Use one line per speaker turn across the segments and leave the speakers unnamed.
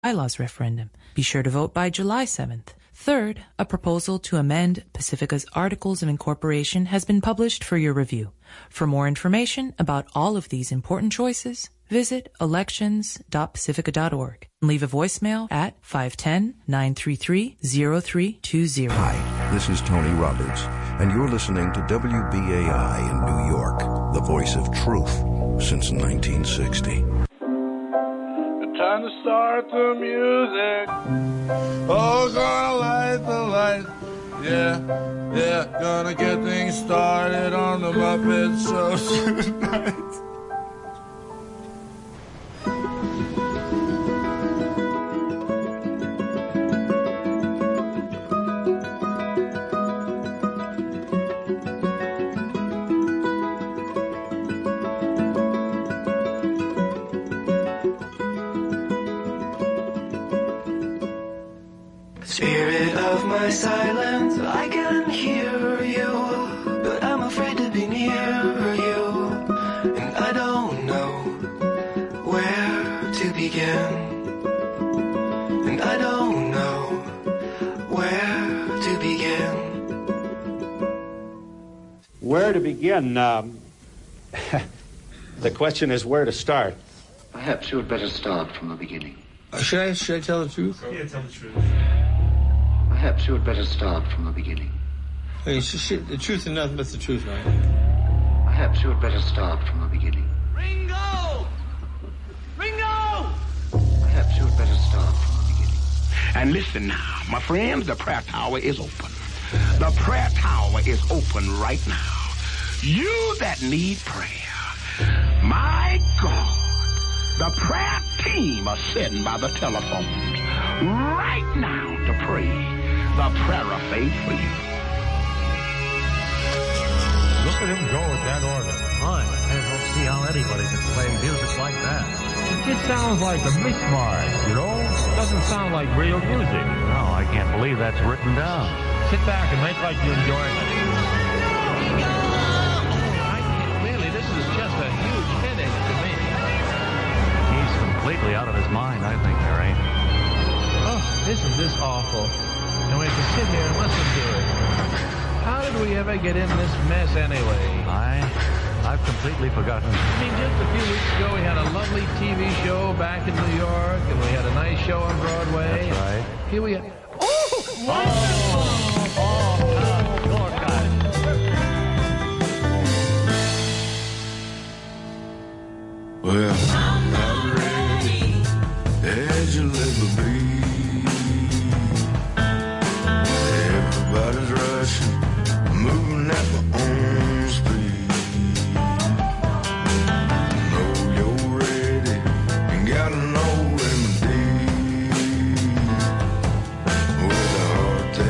bylaws referendum. Be sure to vote by July 7th. Third, a proposal to amend Pacifica's Articles of Incorporation has been published for your review. For more information about all of these important choices, visit elections.pacifica.org and leave a voicemail at 510-933-0320.
Hi, this is Tony Roberts, and you're listening to WBAI in New York, the voice of truth since 1960.
Time to start the music. Oh, gonna light the light. Yeah, gonna get things started on the Muppet Show tonight.
Spirit of my silence, I can hear you, but I'm afraid to be near you, and I don't know where to begin, and I don't know where to begin.
Where to begin? The question is where to start.
Perhaps you had better start from the beginning.
Should I tell the truth?
Yeah, tell the truth.
Perhaps you had better start from the beginning.
Hey, the truth and nothing but the truth, right?
Perhaps you had better start from the beginning.
Ringo! Ringo!
Perhaps you had better start from the beginning.
And listen now, my friends, the prayer tower is open. The prayer tower is open right now. You that need prayer, my God, the prayer team are sitting by the telephones right now to pray the prayer of faith for you.
Look at him go with that organ. I don't see how anybody can play music like that. It just sounds like a mishmash, you know? Doesn't sound like real music. No, I can't believe that's written down. Sit back and make like you're enjoying it. I can't really. This is just a huge headache to me. He's completely out of his mind, I think, there ain't. Oh, isn't this awful? And we have to sit here and listen to it. How did we ever get in this mess anyway? I've completely forgotten. I mean, just a few weeks ago, we had a lovely TV show back in New York, and we had a nice show on Broadway. That's right. Here we are. Oh! Wonderful! Lord God.
Well, I'm ready as you'll ever be. Everybody's rushing, moving at my own speed. Know you're ready and got no remedy. With a hard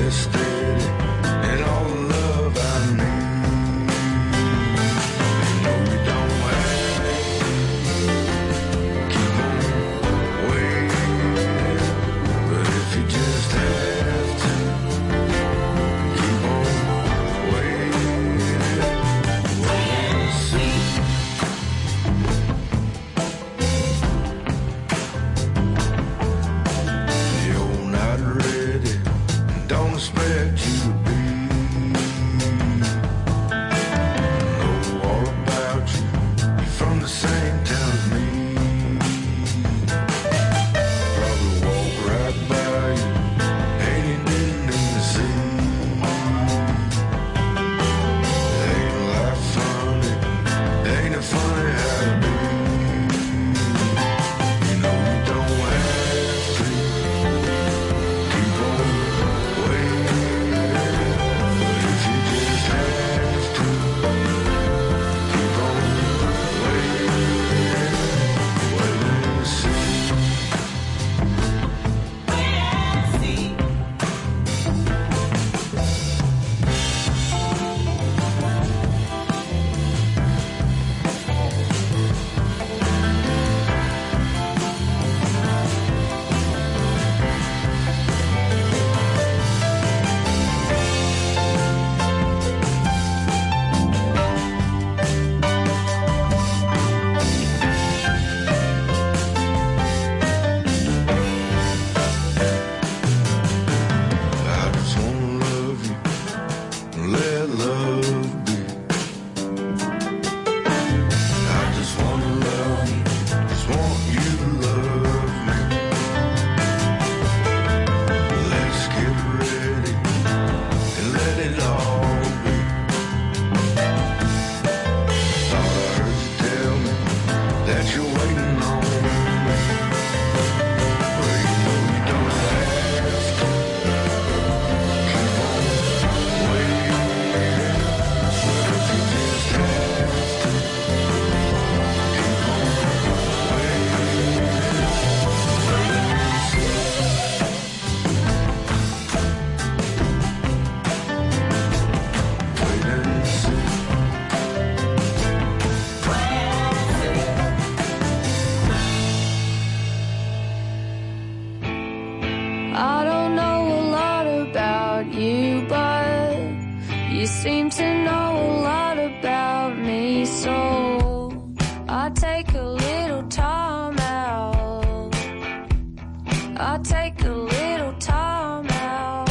seem to know a lot about me, so I take a little time out. I take a little time out.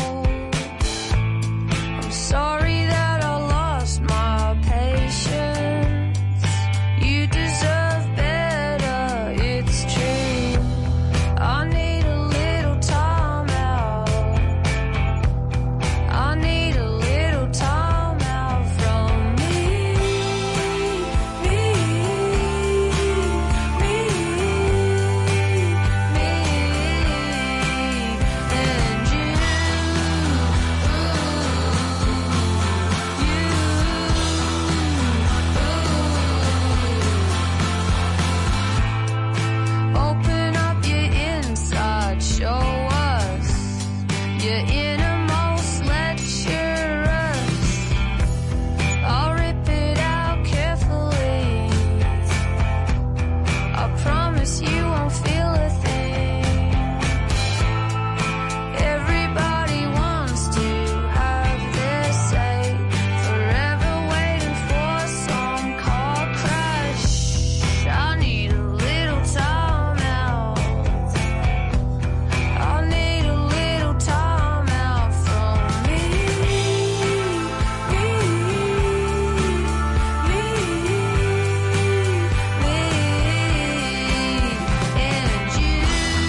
I'm sorry that I lost my patience. You deserve better, it's true. I need a little time out. I need a little time out from me, and you. Open up your inside, show us your innermost, lecturers. I'll rip it out carefully. I promise you won't feel a thing. Everybody wants to have their say, forever waiting for some car crash. I need a little time out. I need a little time out from me, and you.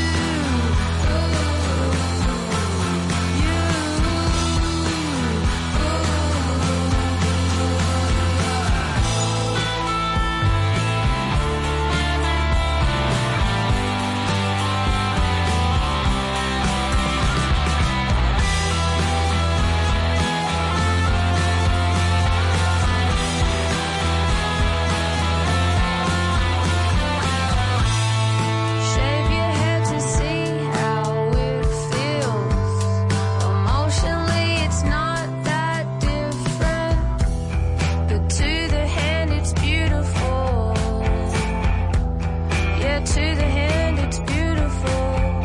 Shave your head to see how it feels. Emotionally, it's not that different, but to the hand, it's beautiful. Yeah, to the hand, it's beautiful.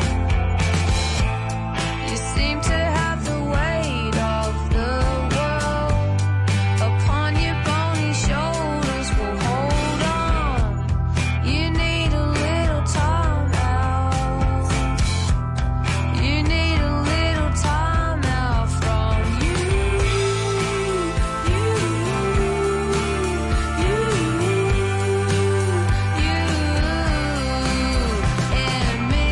You seem to have the weight of the world upon your bony shoulders. Well, hold on. You need a little time out. You need a little time out from you, and me,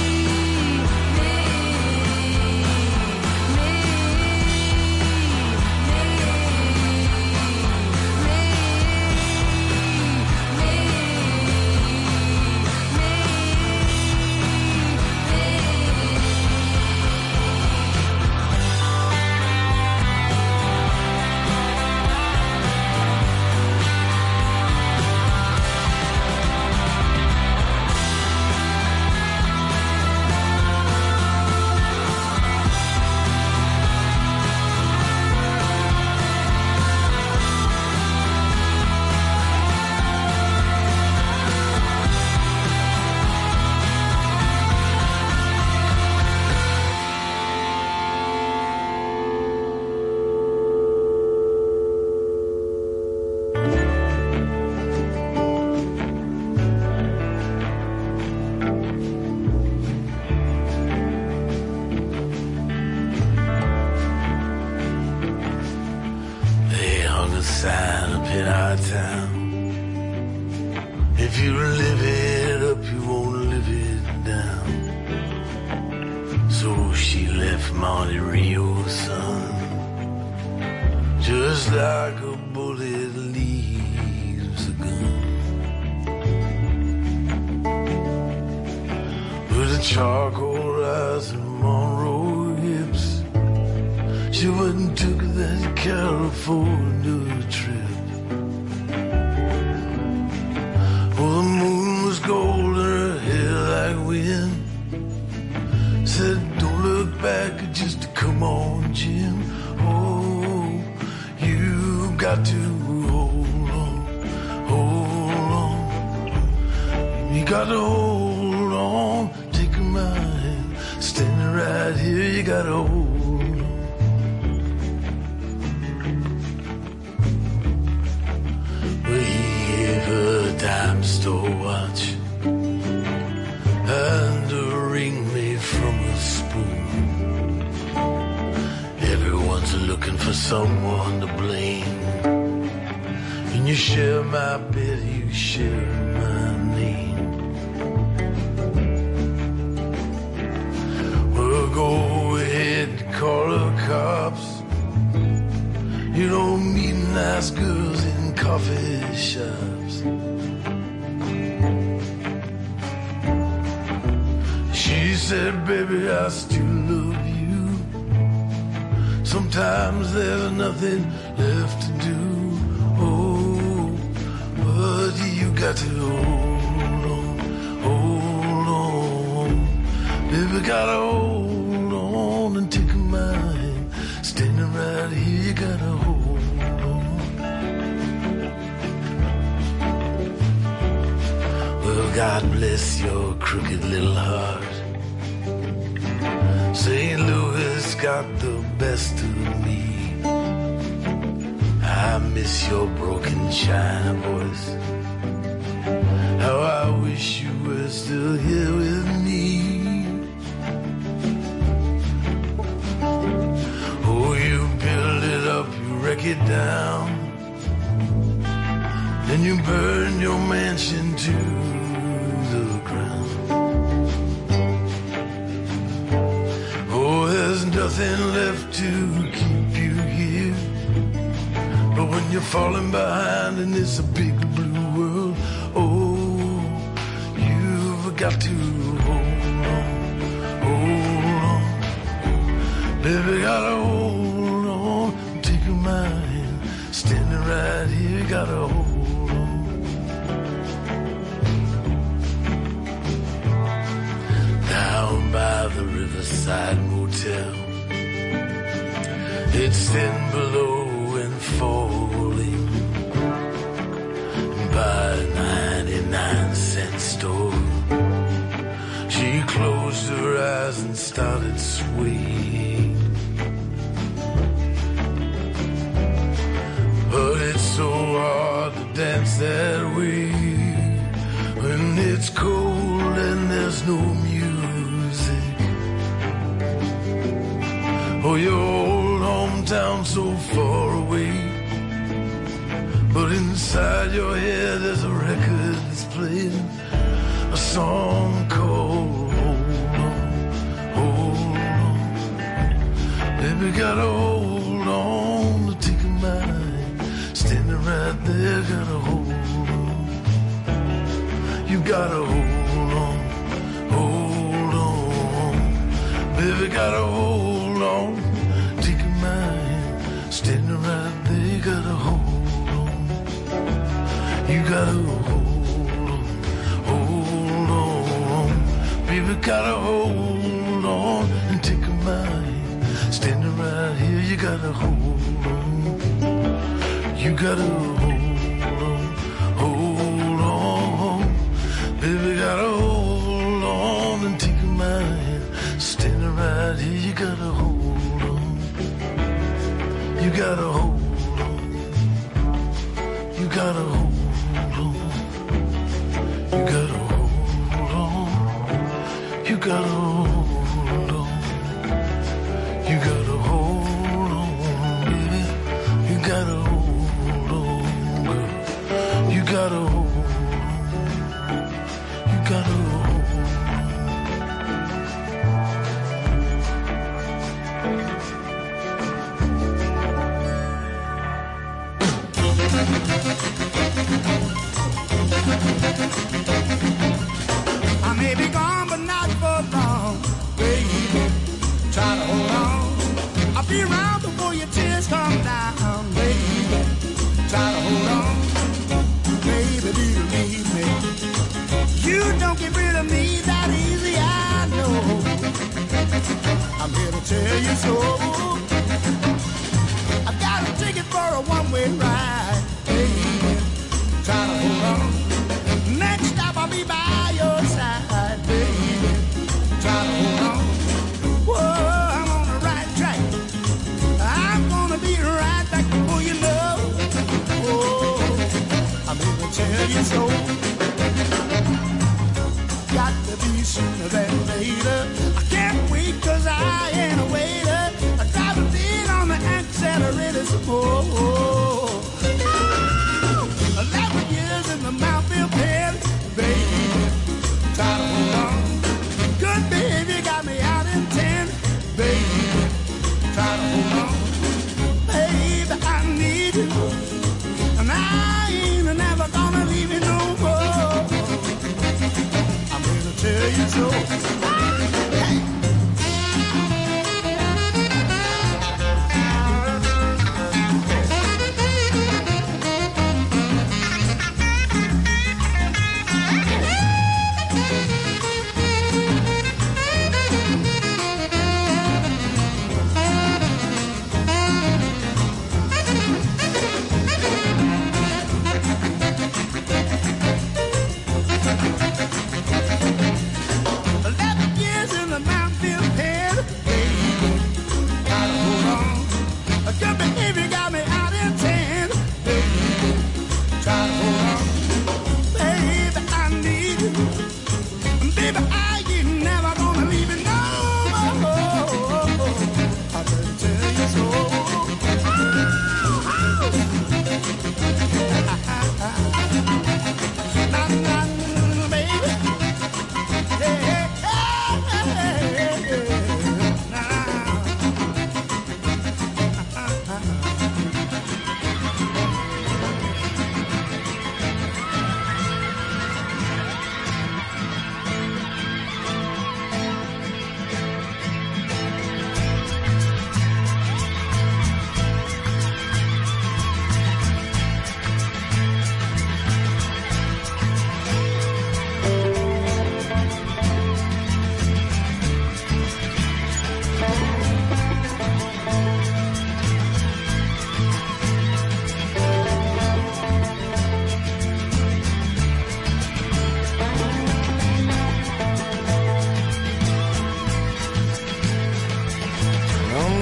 They hung a sign up in our town. If you live it up, you won't live it down. So she left Monte Rio's son, just like a bullet leaves a gun. With a charcoal eyes and Monroe hips, she went and took that California trip. Well, the moon was gold and her hair like wind. Said, don't look back, just come on, Jim. Oh, you got to hold on, hold on. You got to hold on, take my hand, standing right here, you got to hold on. looking for someone to blame. And you share my bed, you share my name. Well, go ahead, call the cops. You don't meet nice girls in coffee shops. She said, baby, I still love you. Sometimes there's nothing left to do. Oh, but you got to hold on. Baby, gotta hold on and take my hand. Standing right here, you gotta hold on. Well, God bless your crooked little heart. St. Louis got the best of me. I miss your broken china voice. How I wish you were still here with me. Oh, you build it up, you wreck it down. Then you burn your mansion to the ground. Oh, there's nothing left to keep you here. But when you're falling behind and it's a big blue world, oh, you've got to hold on, hold on. Baby, gotta hold on, take my hand, standing right here, gotta hold on. Down by the Riverside Motel, it's thin below and falling. And by a 99-cent store, she closed her eyes and started swaying. But it's so hard to dance that way when it's cold and there's no music. Oh, your old hometown so far away, but inside your head there's a record that's playing a song called Hold On, Hold On. Baby, gotta hold on to take my hand, standing right there, gotta hold on. You gotta hold on, hold on. Baby, gotta hold on, take my hand, standing right there, gotta hold on. You gotta hold on. Baby, gotta hold on and take my hand, standing right here, you gotta hold on. You gotta hold on. Baby, gotta hold on and take my hand, standing right here, you gotta hold on. You gotta hold on. You gotta hold on. You gotta hold on. You gotta hold on. You gotta hold on, baby. You gotta hold on, girl. You gotta hold on. You gotta hold on.
I may be gone, but not for long, baby. Try to hold on. I'll be around before your tears come down, baby. Try to hold on, baby. Believe me, you don't get rid of me that easy. I know. I'm here to tell you so. I've got a ticket for a one-way ride, baby. Try to hold on. Next stop I'll be by your side, baby. Try to hold on. Whoa, I'm on the right track. I'm gonna be right back before you know. Whoa, I'm here to tell you so. Got to be sooner than later. I can't wait 'cause I ain't a waiter.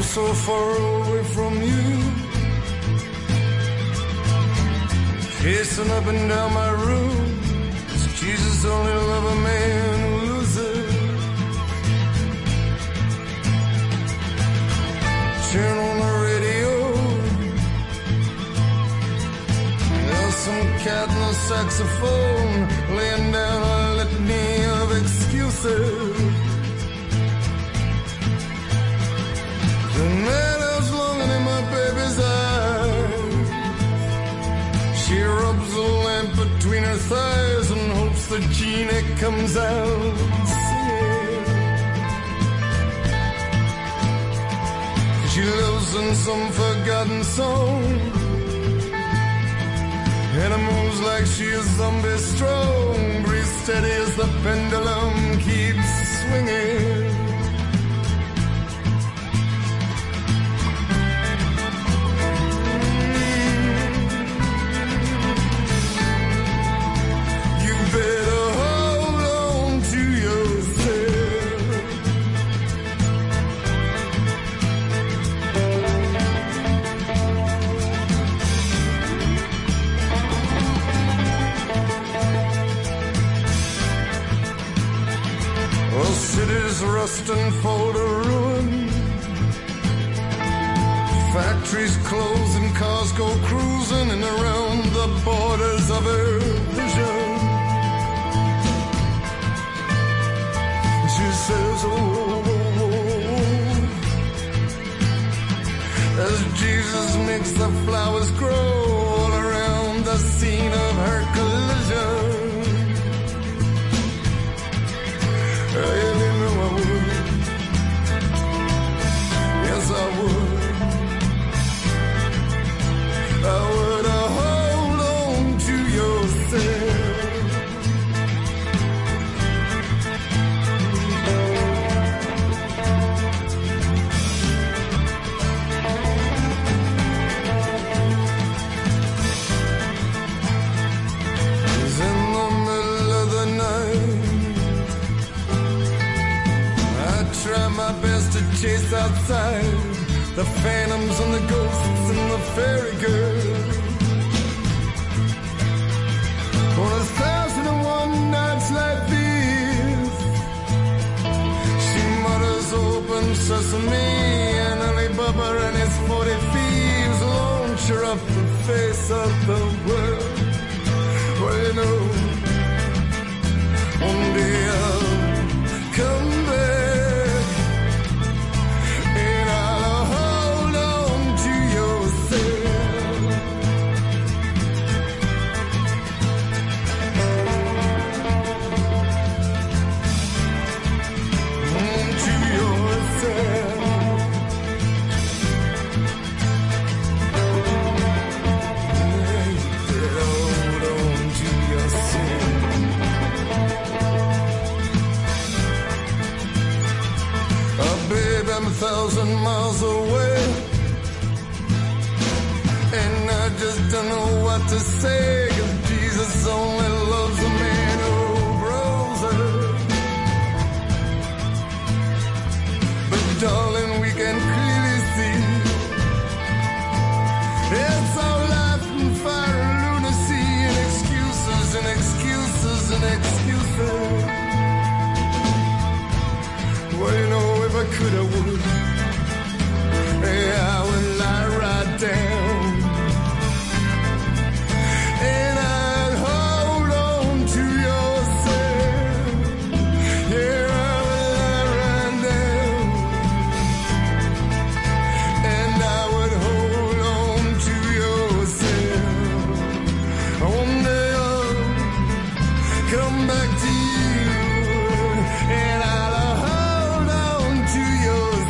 I'm so far away from you, pacing up and down my room. Does Jesus only love a man who loses? Turn on the radio, there's some cat in the saxophone laying down a litany of excuses. The man is longing in my baby's eyes. She rubs a lamp between her thighs and hopes the genie comes out singing. She lives in some forgotten song, and it moves like she is zombie strong. Breathe steady as the pendulum keeps swinging. Rust and fall to ruin. Factories close and cars go cruising and around the borders of her vision. She says, oh, oh, oh, as Jesus makes the flowers grow all around the scene of her collision. I would hold on to yourself. It's in the middle of the night. I try my best to chase outside the phantoms and the ghosts and the fairy girl. On 1,001 nights like these, she mutters open sesame, and Alibaba and his 40 thieves launch her up the face of the world. Well, you know, one day I'll come back. I'm 1,000 miles away, and I just don't know what to say, 'cause Jesus only loves a man who grows up. But darling, we can clearly see it's all life and fire and lunacy and excuses and excuses and excuses. Well, you know, if I could, I would. Yeah, I would lie right down, and I'd hold on to yourself. Yeah, I would lie right down, and I would hold on to yourself. One day I'll come back to you, and I'll hold on to yourself.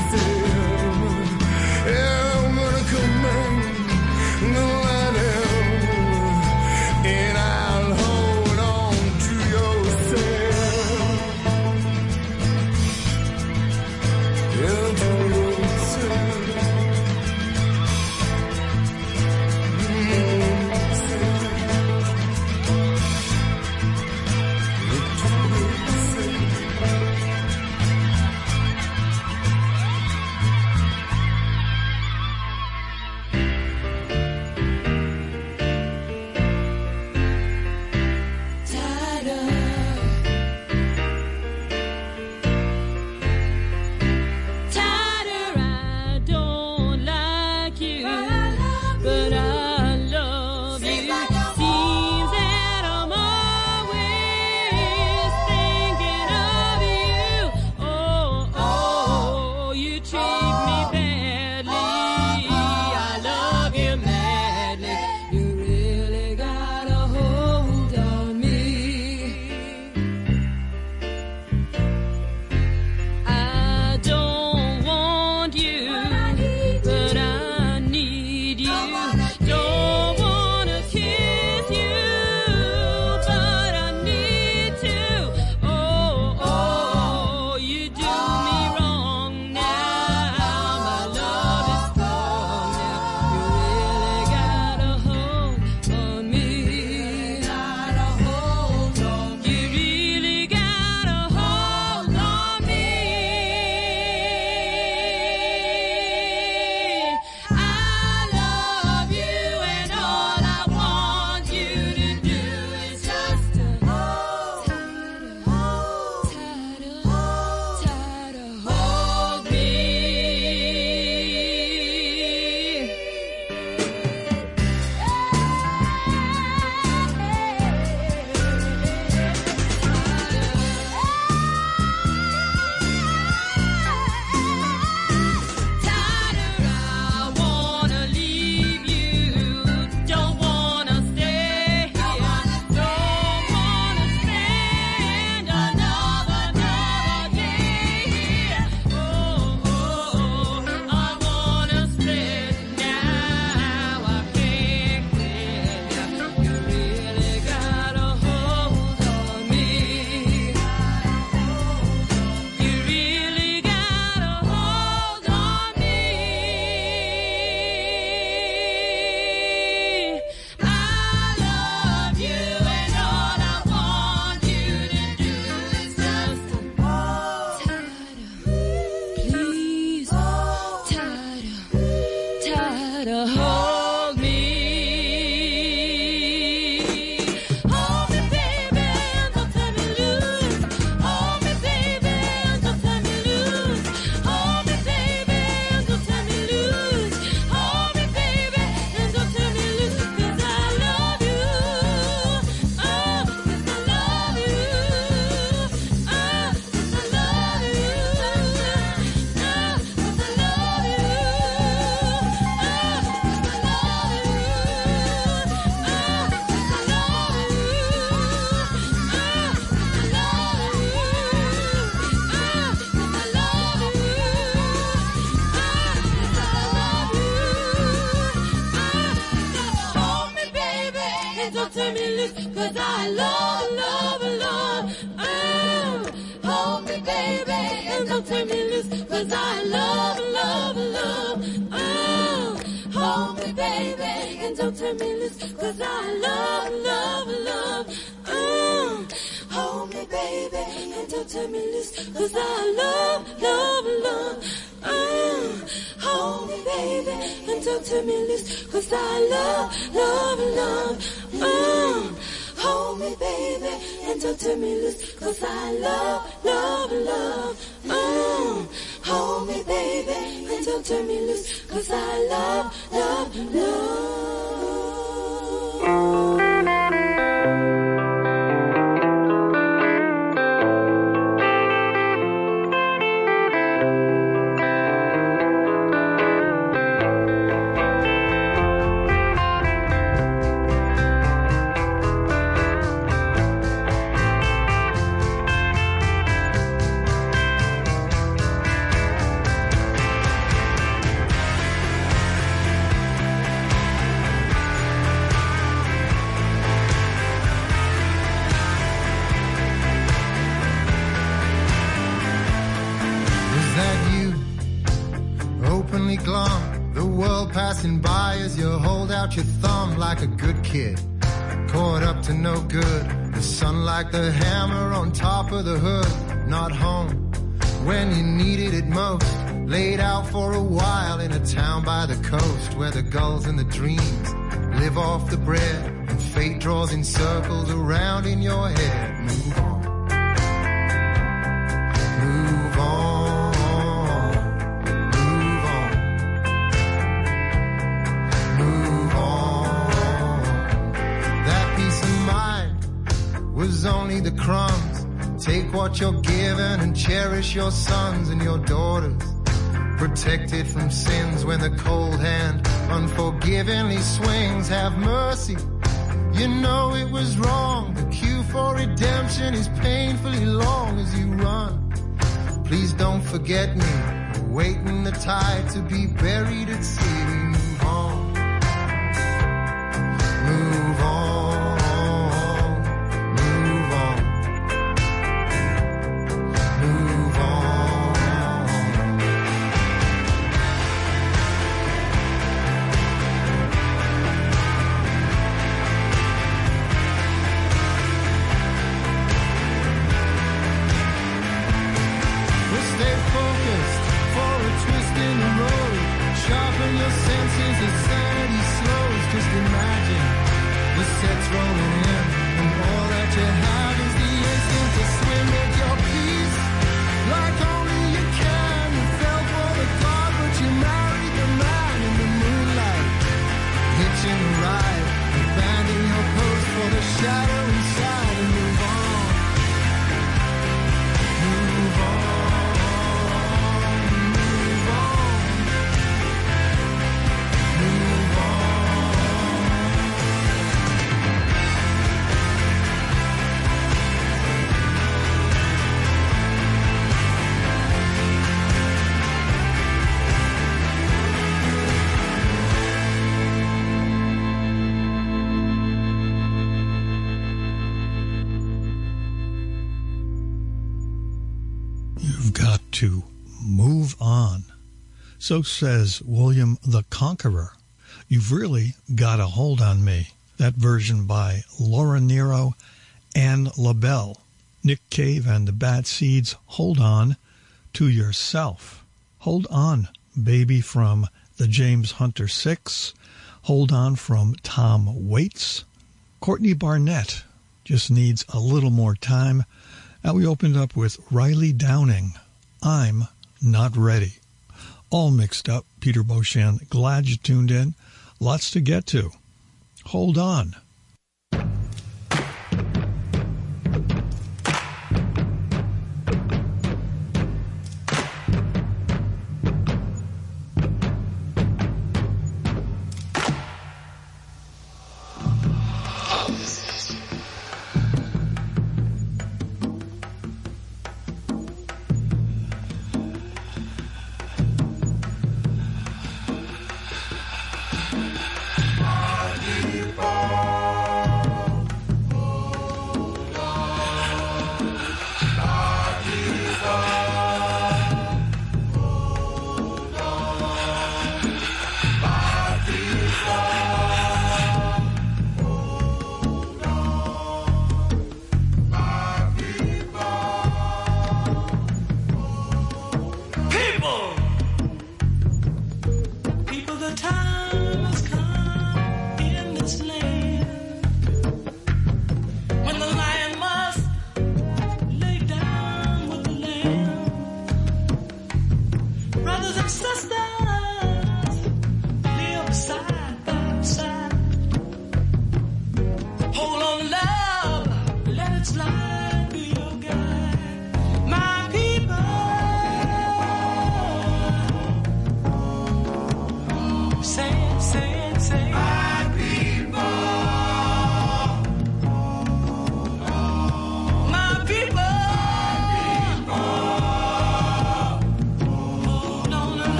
'cause I love, love, love. Hold me, baby, and don't turn me loose, 'cause I love, love, love. Hold me, baby, and don't turn me loose, 'cause I love, love, love. Hold me, baby, and don't turn me loose, 'cause I love, love, love. Hold me, baby, and don't turn me loose, 'cause I love, love, love. Hold me, baby, and don't turn me loose, 'cause I love, love, love.
Passing by as you hold out your thumb like a good kid, caught up to no good. The sun like the hammer on top of the hood. Not home when you needed it most. Laid out for a while in a town by the coast, where the gulls and the dreams live off the bread, and fate draws in circles around in your head. Move on. Move on. Was only the crumbs. Take what you're given and cherish your sons and your daughters. Protected from sins when the cold hand unforgivingly swings. Have mercy. You know it was wrong. The queue for redemption is painfully long as you run. Please don't forget me. Waiting the tide to be buried at sea. Move on. Move on.
To move on. So says William the Conqueror. You've really got a hold on me. That version by Laura Nyro and LaBelle. Nick Cave and the Bad Seeds, Hold On to Yourself. Hold On, Baby from the James Hunter 6. Hold On from Tom Waits. Courtney Barnett, Just Needs a Little More Time. And we opened up with Riley Downing, I'm Not Ready. All mixed up. Peter Beauchamp, glad you tuned in. Lots to get to. Hold on.
Bye.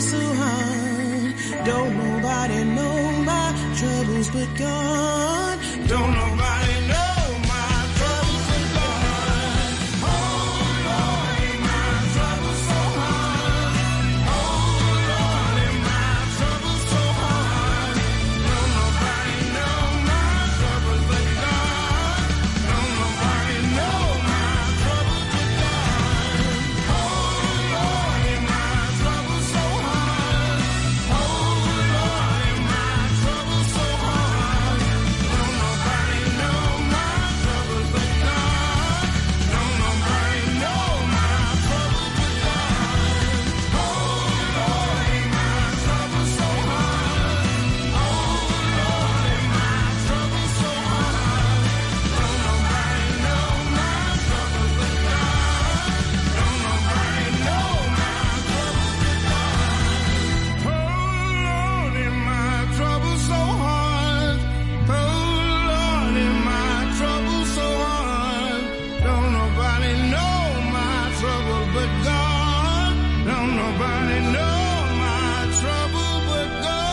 so hard. Don't nobody know my troubles but God. Don't nobody know my troubles but God. Oh Lord, my troubles so hard. Oh Lord, my troubles so hard. Don't nobody know my troubles but God. Don't nobody know my troubles but God. Oh Lord, my troubles so hard. Oh Lord, my troubles so hard. Don't nobody know my troubles but God. Don't nobody know my troubles but God. Oh Lord, my troubles so hard. Oh Lord, my troubles so hard. Don't nobody know my troubles but God. Don't nobody know my troubles but God. Oh Lord, my troubles so hard. Oh Lord, my troubles so hard. Don't nobody know my trouble but God. Don't nobody know my trouble but God.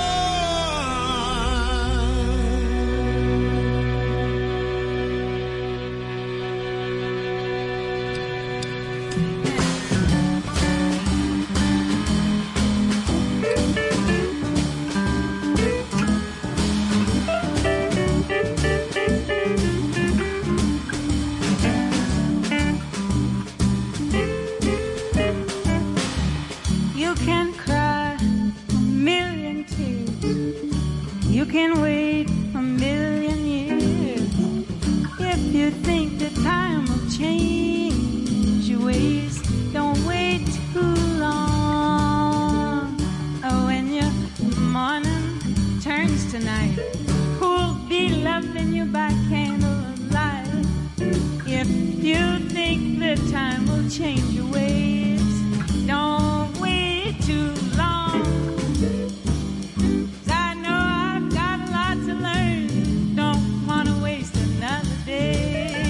You can cry a million tears. You can wait a million years. If you think that time will change your ways, don't wait too long. Oh, when your morning turns to night, who'll be loving you by candlelight? If you think that time will change your ways, don't wait too long. 'Cause I know I've got a lot to learn. Don't wanna waste another day.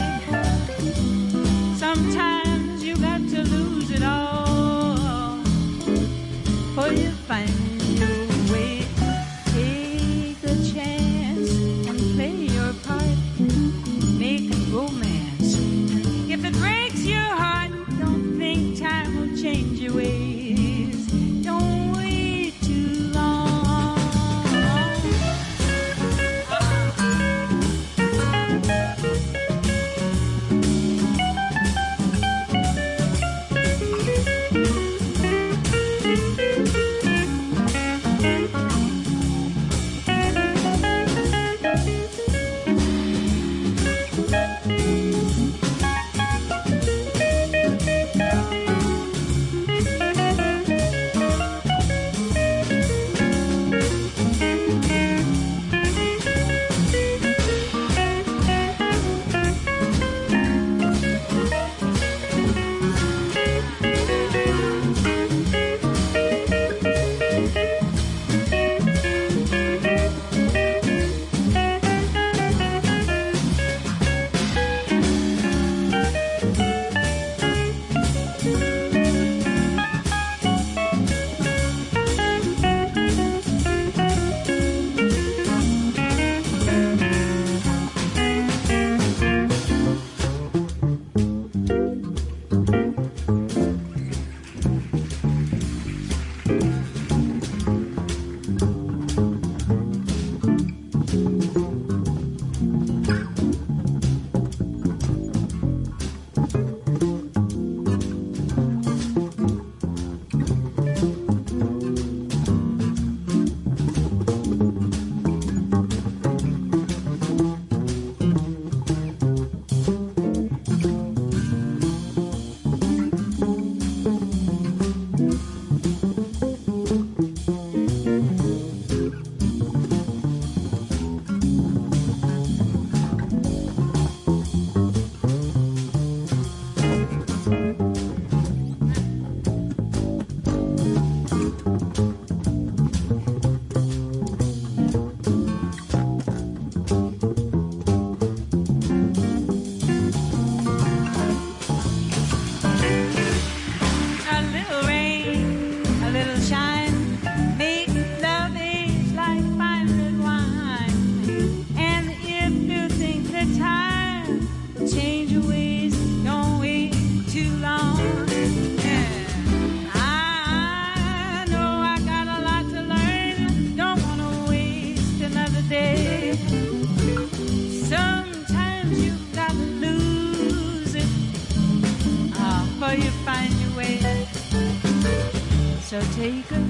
Sometimes you got to lose it all before you find your way. Take a chance and play your part. Make a romance. If it breaks your heart, don't think time will change your ways. Don't wait too long.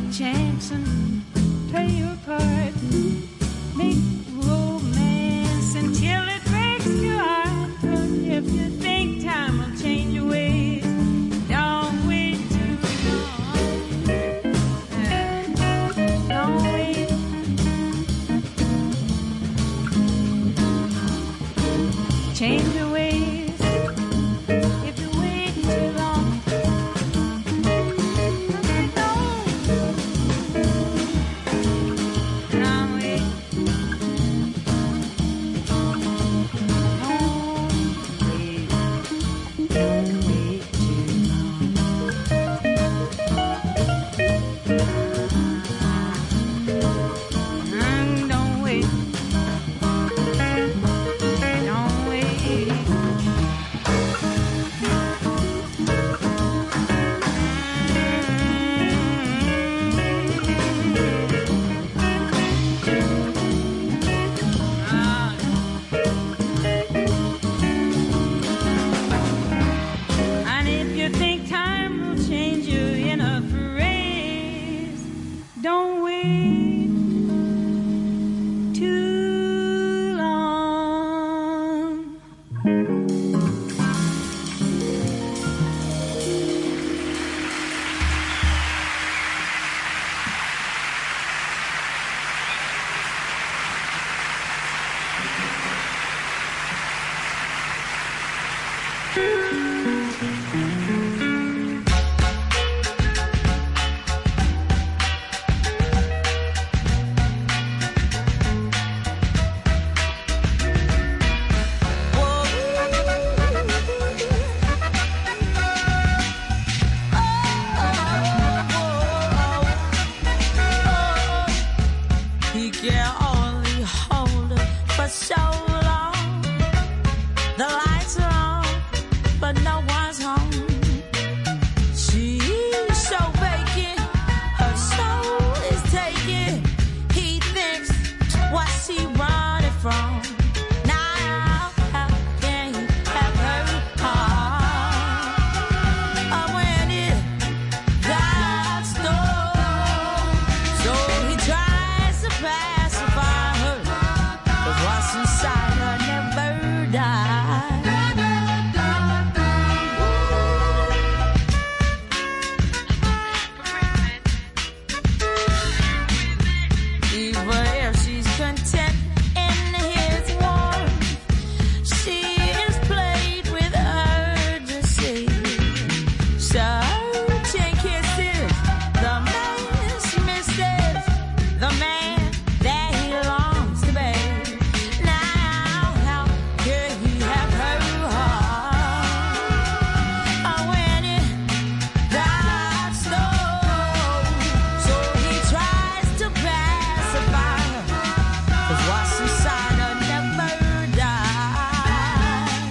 chance and play your part. Make romance until it breaks your heart. But if you think time will change your ways, don't wait too long. Don't wait. Change your ways if you wait too long. Don't wait. Don't wait too long. Don't wait. Don't wait. And if you think time will change you in a phrase, don't wait too long.
He can only hold her for so long. The lights are on, but no one's home. She's so vacant, her soul is taken. He thinks, what's he running from? Now, how can he have her heart? When it got stole, so he tries to pacify her, but what's inside her never dies. Even if she's content in his warmth, she is played with urgency. Searching kisses, the man's misses, the man that he longs to be. Now, how could he have her heart? When it got stole, so he tries to pacify her, 'cause what's inside her never dies.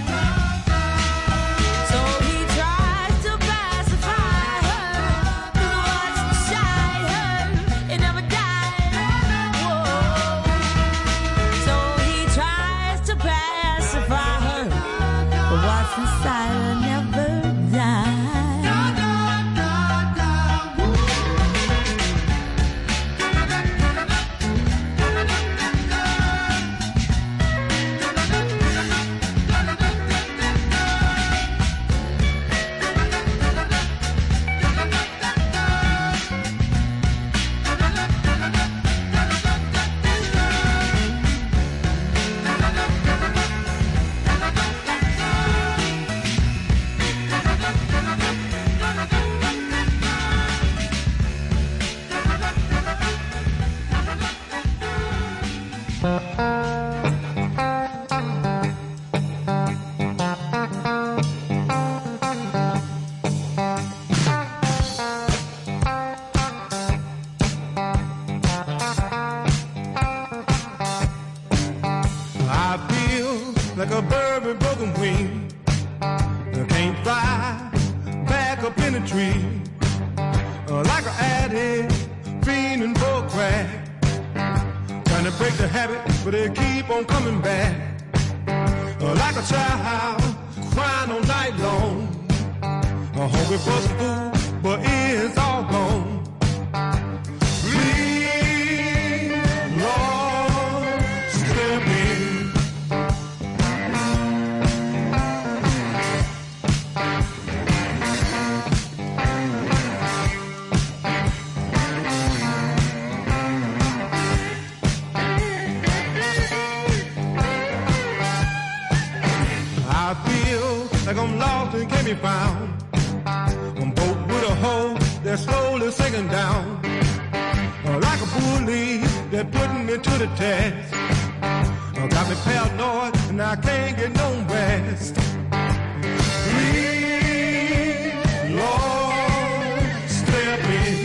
So he tries to pacify her, 'cause what's inside her, it never dies. Whoa. So he tries to pacify her, but what's inside her never dies.
I feel like a bird with broken wings. I can't fly back up in a tree. Like an addict, fiending for crack. Trying to break the habit, but they keep on coming back. Like a child, crying all night long. Hungry for some food, but it's all gone.
be found. A boat with a hole that's slowly sinking down. Like a bully, they're putting me to the test. Got me paranoid and I can't get no rest. Please, Lord, step in.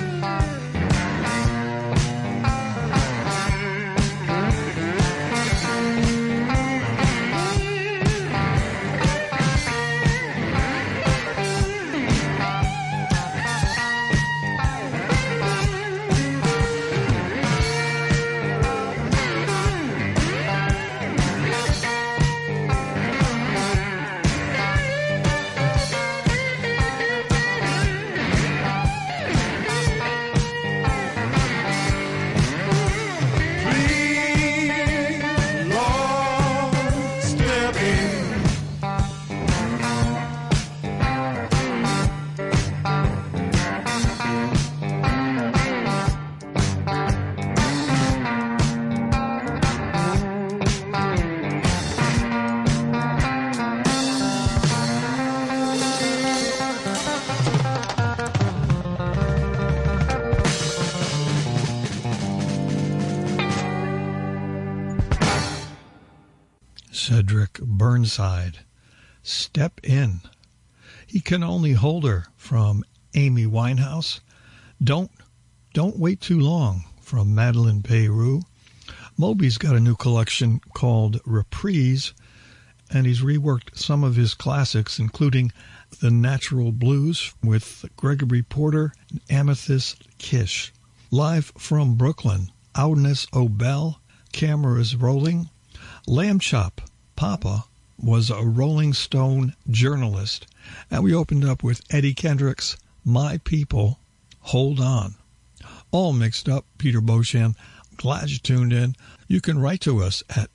Cedric Burnside, Step In. He Can Only Hold Her from Amy Winehouse. Don't Wait Too Long from Madeleine Peyroux. Moby's got a new collection called Reprise, and he's reworked some of his classics, including The Natural Blues with Gregory Porter and Amethyst Kish. Live from Brooklyn, Agnes Obel, Cameras Rolling. Lamb Chop Papa was a Rolling Stone journalist, and we opened up with Eddie Kendricks' My People, Hold On. All mixed up. Peter Beauchamp, glad you tuned in. You can write to us at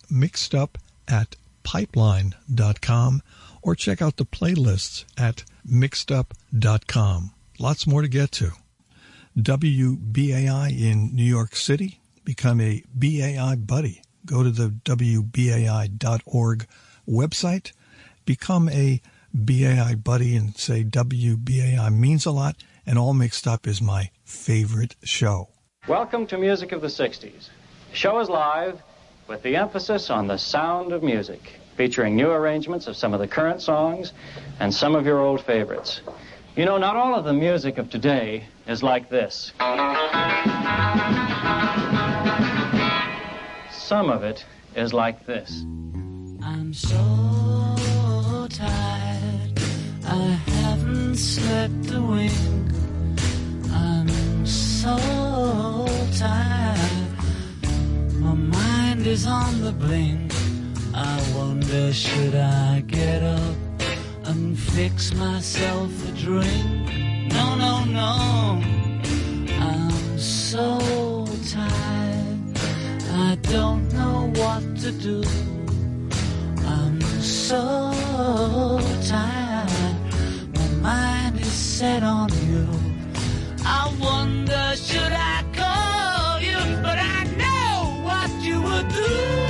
mixedup@pipeline.com or check out the playlists at mixedup.com. Lots more to get to. WBAI in New York City. Become a BAI buddy. Go to the WBAI.org website. Become a BAI buddy and say WBAI means a lot, and All Mixed Up is my favorite show.
Welcome to Music of the 60s. The show is live with the emphasis on the sound of music, featuring new arrangements of some of the current songs and some of your old favorites. You know, not all of the music of today is like this. Some of it is like this.
I'm so tired, I haven't slept a wink. I'm so tired, my mind is on the blink. I wonder, should I get up and fix myself a drink? No, no, no, I'm so tired, I don't know what to do. I'm so tired, my mind is set on you. I wonder, should I call you? But I know what you would do.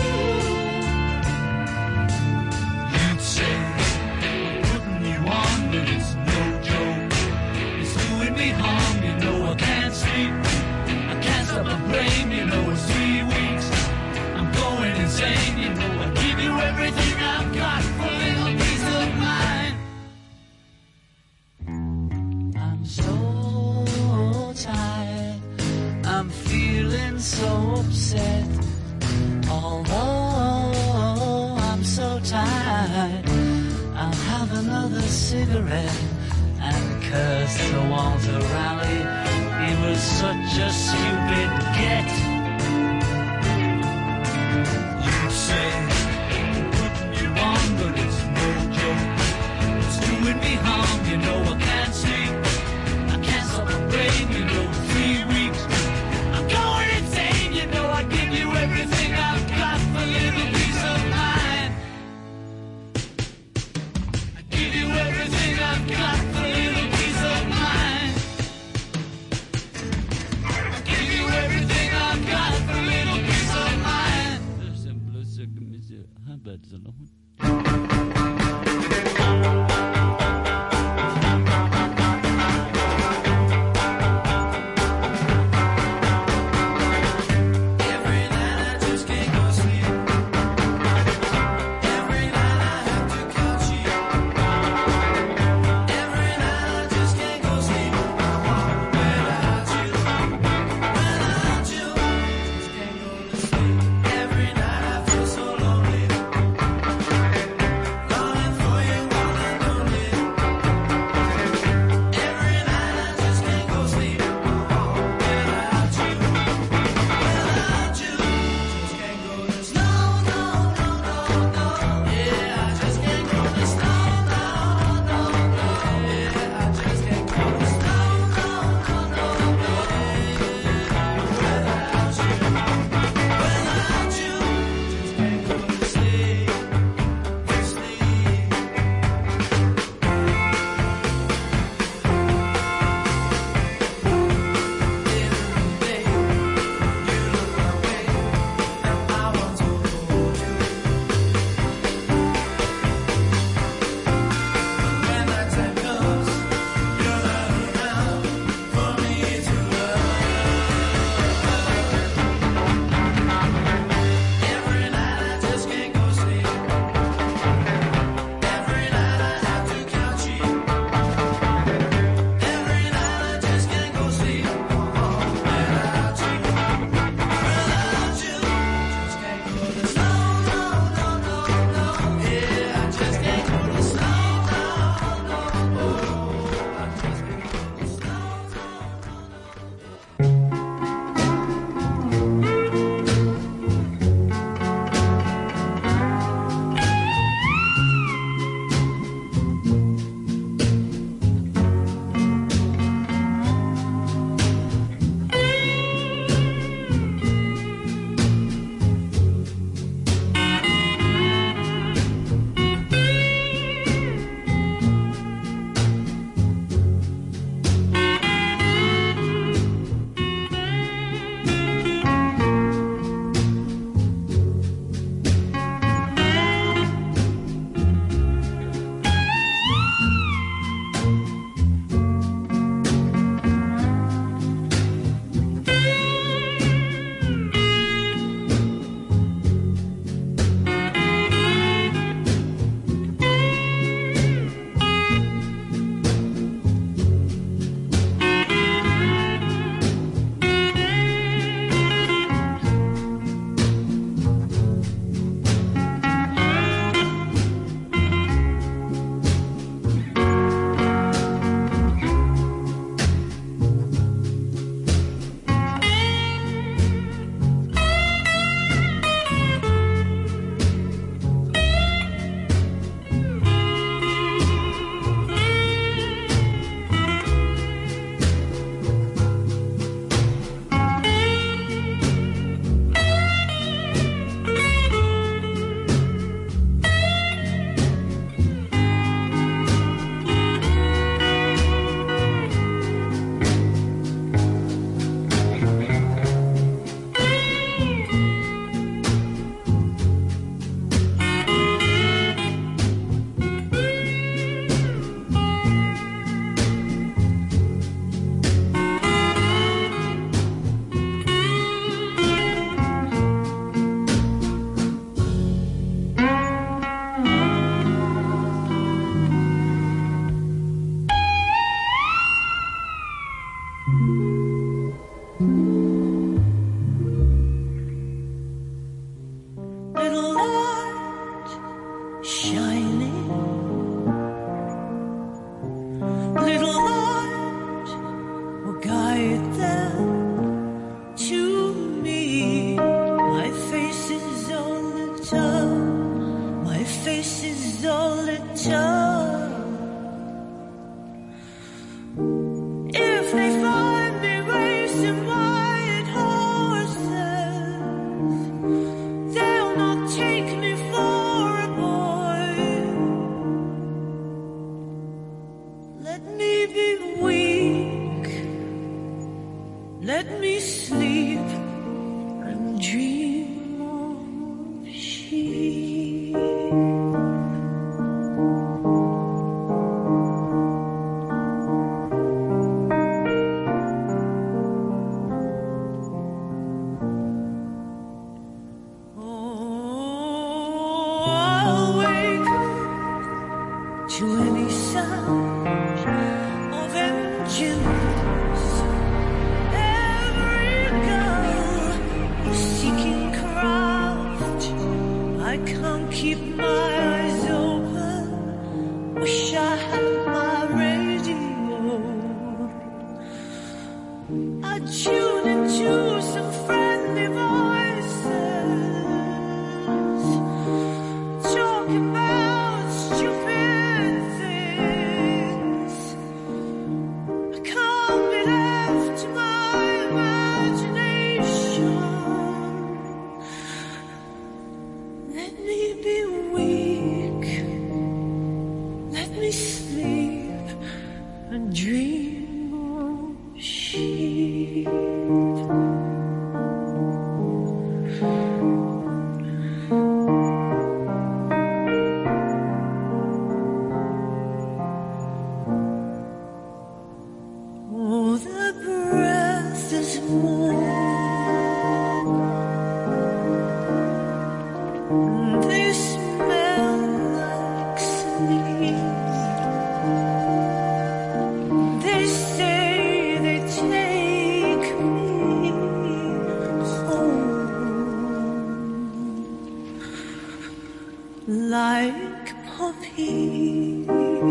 You'd say, I'm putting you on, but it's no joke. It's doing me harm, you know I can't sleep. I can't stop my brain, you know it's 3 weeks. I'm going insane, you know I give you everything I've got for a little peace of mind. I'm so tired, I'm feeling so upset. Although I'm so tired, I'll have another cigarette and curse to Walter Raleigh. He was such a stupid get. You'd say, I'm putting you on, but it's no joke. It's doing me harm, you know I can't sleep. I can't stop my brain, you know, 3 weeks. I'm going insane, you know I give you everything I've got for a little peace of mind. I give you everything I've got for a little peace of mind. I give you everything I've got for a little peace of mind.
They smell like sleep. They say they take me home like puppies.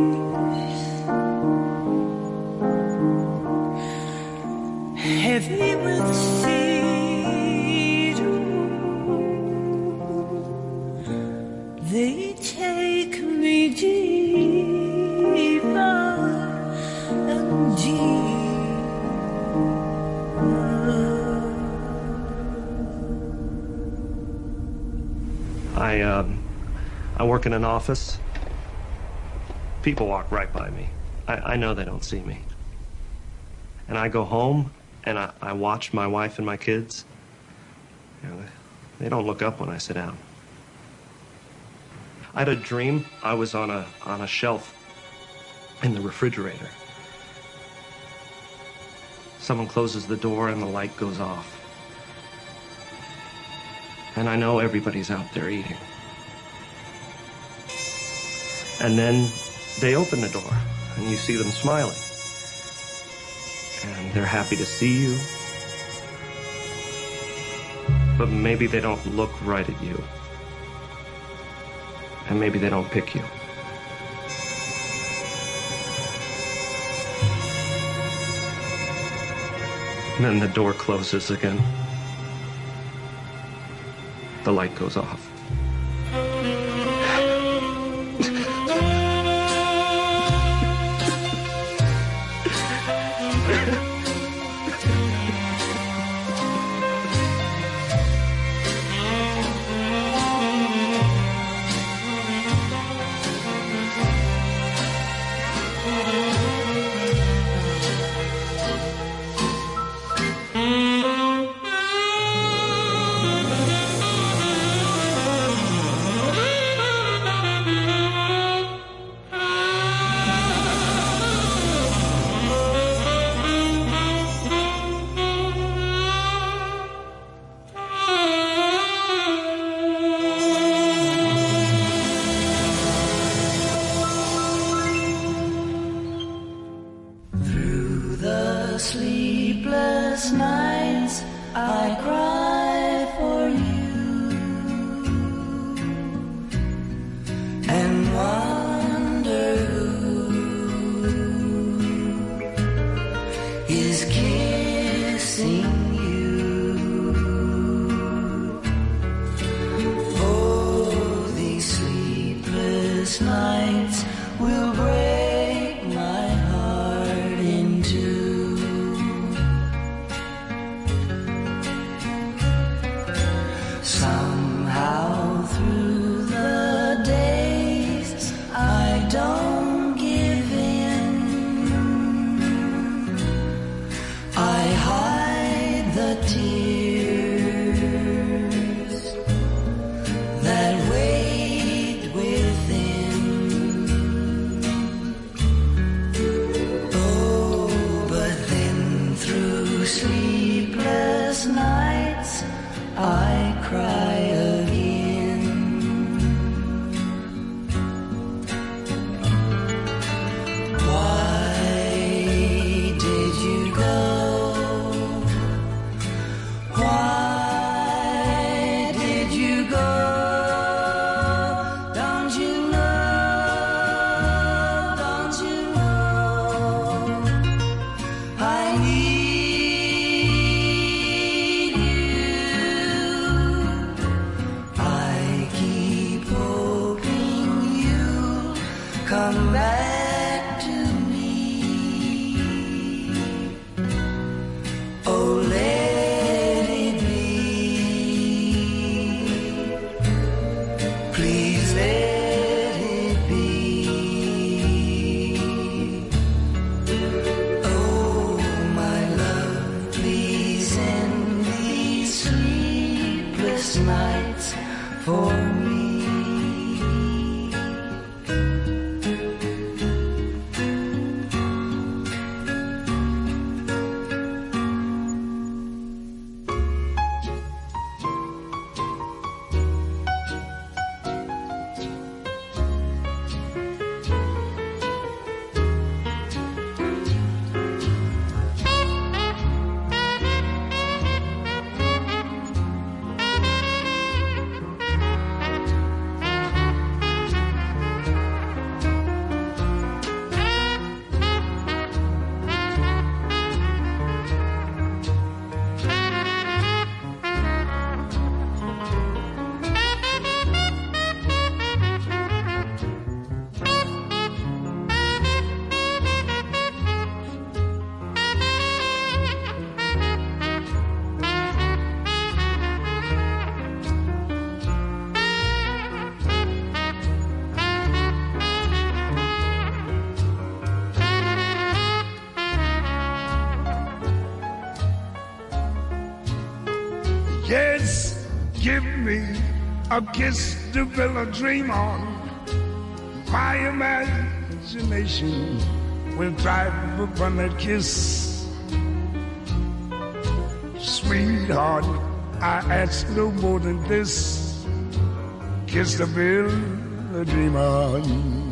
Heavy with cedar, they take me deeper and deeper.
I work in an office. People walk right by me. I know they don't see me. And I go home and I watch my wife and my kids. You know, they don't look up when I sit down. I had a dream. I was on a shelf in the refrigerator. Someone closes the door and the light goes off. And I know everybody's out there eating. And then they open the door and you see them smiling. And they're happy to see you. But maybe they don't look right at you. And maybe they don't pick you. And then the door closes again. The light goes off.
Sleepless nights I cry for you and wonder who is kissing you. Oh, these sleepless nights will break my heart in two. Somehow through the days I don't give in. I hide the tears that wait within. Oh, but then through sleepless nights I cry again. Why did you go? Why did you go? Don't you know? Don't you know? I need you. I keep hoping you'll come back to me. Oh, let it be. Please let it be. Oh, my love, please end these sleepless nights for me.
Yes, give me a kiss to build a dream on. My imagination will thrive upon that kiss. Sweetheart, I ask no more than this. Kiss to build a dream on.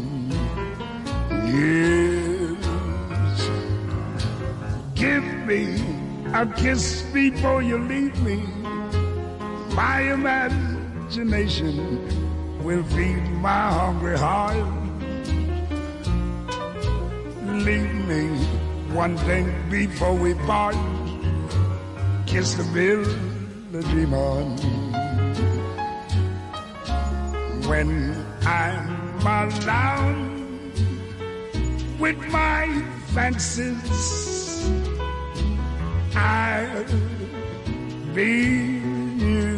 Yes. Give me a kiss before you leave me. My imagination will feed my hungry heart. Leave me one thing before we part. Kiss to build a dream on. When I'm alone with my fancies, I'll be you,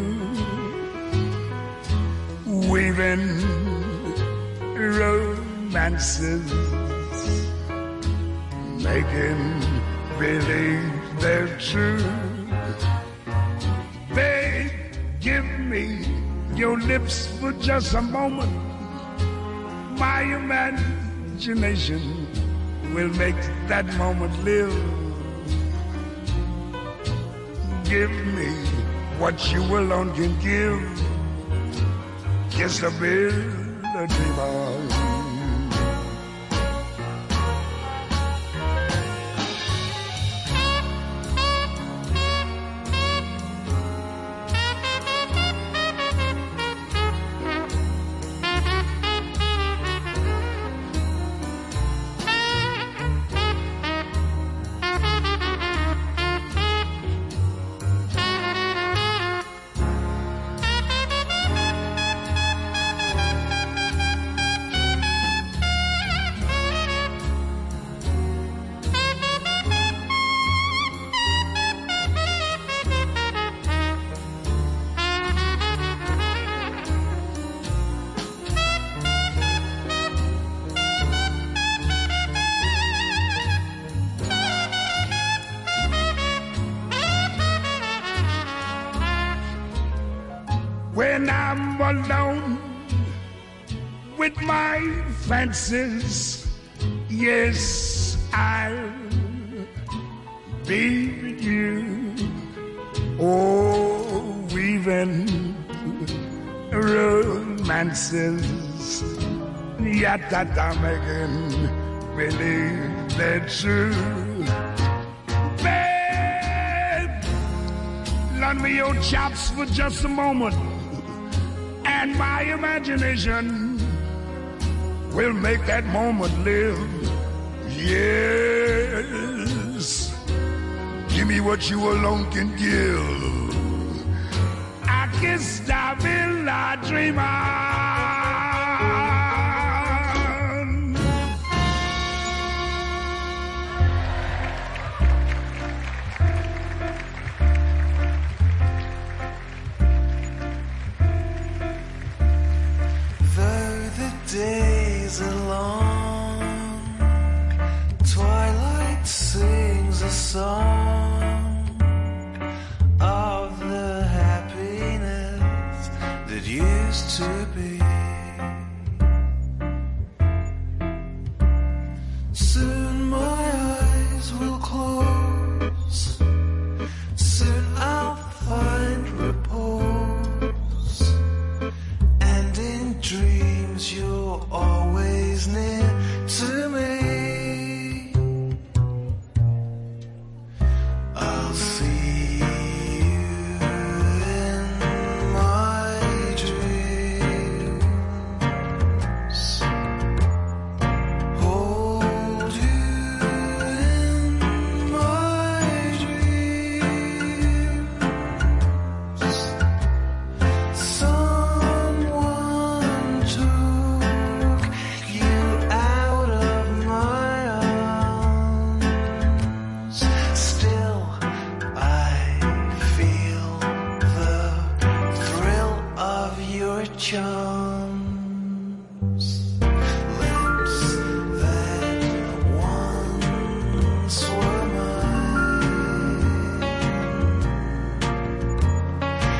weaving romances, making believe they're true. Babe, give me your lips for just a moment. My imagination will make that moment live. Give me what you alone can give. Kiss to build a dream on. When I'm alone with my fancies, yes, I'll be with you. Oh, weaving romances, yet that I'm making believe they're true. Babe, lend me your chops for just a moment, and my imagination will make that moment live. Yes, give me what you alone can give. I kiss, I will, I dream on.
Days are long, twilight sings a song of the happiness that used to be. Soon my eyes will close, soon I'll find repose, and in dreams you're always near to me. I'll see you in my dreams, hold you in my dreams. Someone took you out of my arms. Still, I feel the thrill of your charms. Lips that once were mine,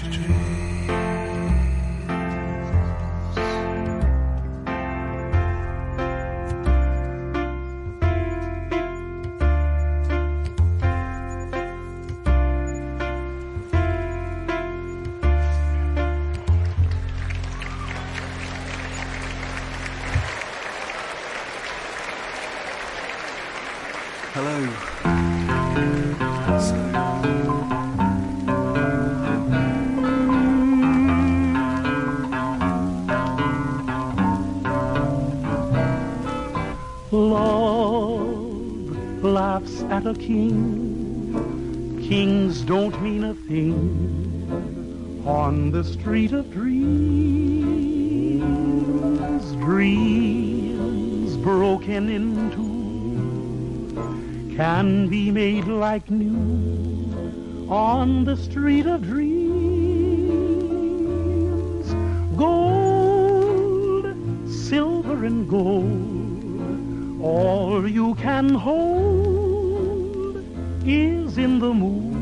Love laughs at a king. Kings don't mean a thing on the street of dreams. Dreams broken into can be made like new on the street of dreams. Gold, silver and gold, all you can hold is in the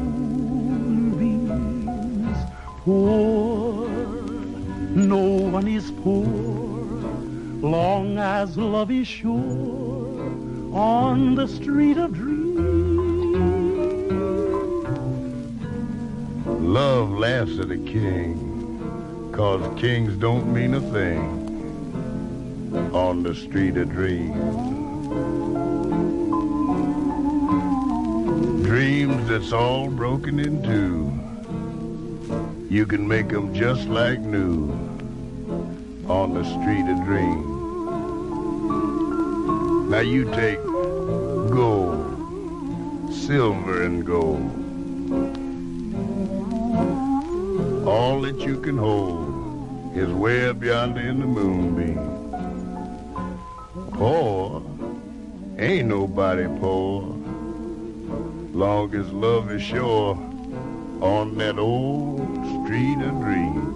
moonbeams. Poor, no one is poor, long as love is sure on the street of dreams.
Love laughs at a king, 'cause kings don't mean a thing on the street of dreams. Dreams that's all broken in two, you can make them just like new on the street of dreams. Now you take gold, silver and gold, all that you can hold is way up yonder in the moonbeam. Poor, ain't nobody poor, long as love is sure on that old street of dreams.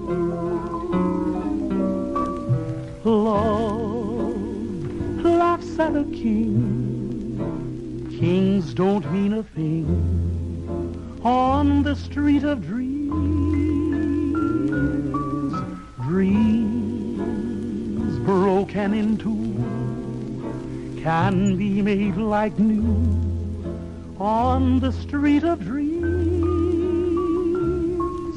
Love laughs at a king. Kings don't mean a thing on the street of dreams. Dreams broken in two can be made like new on the street of dreams.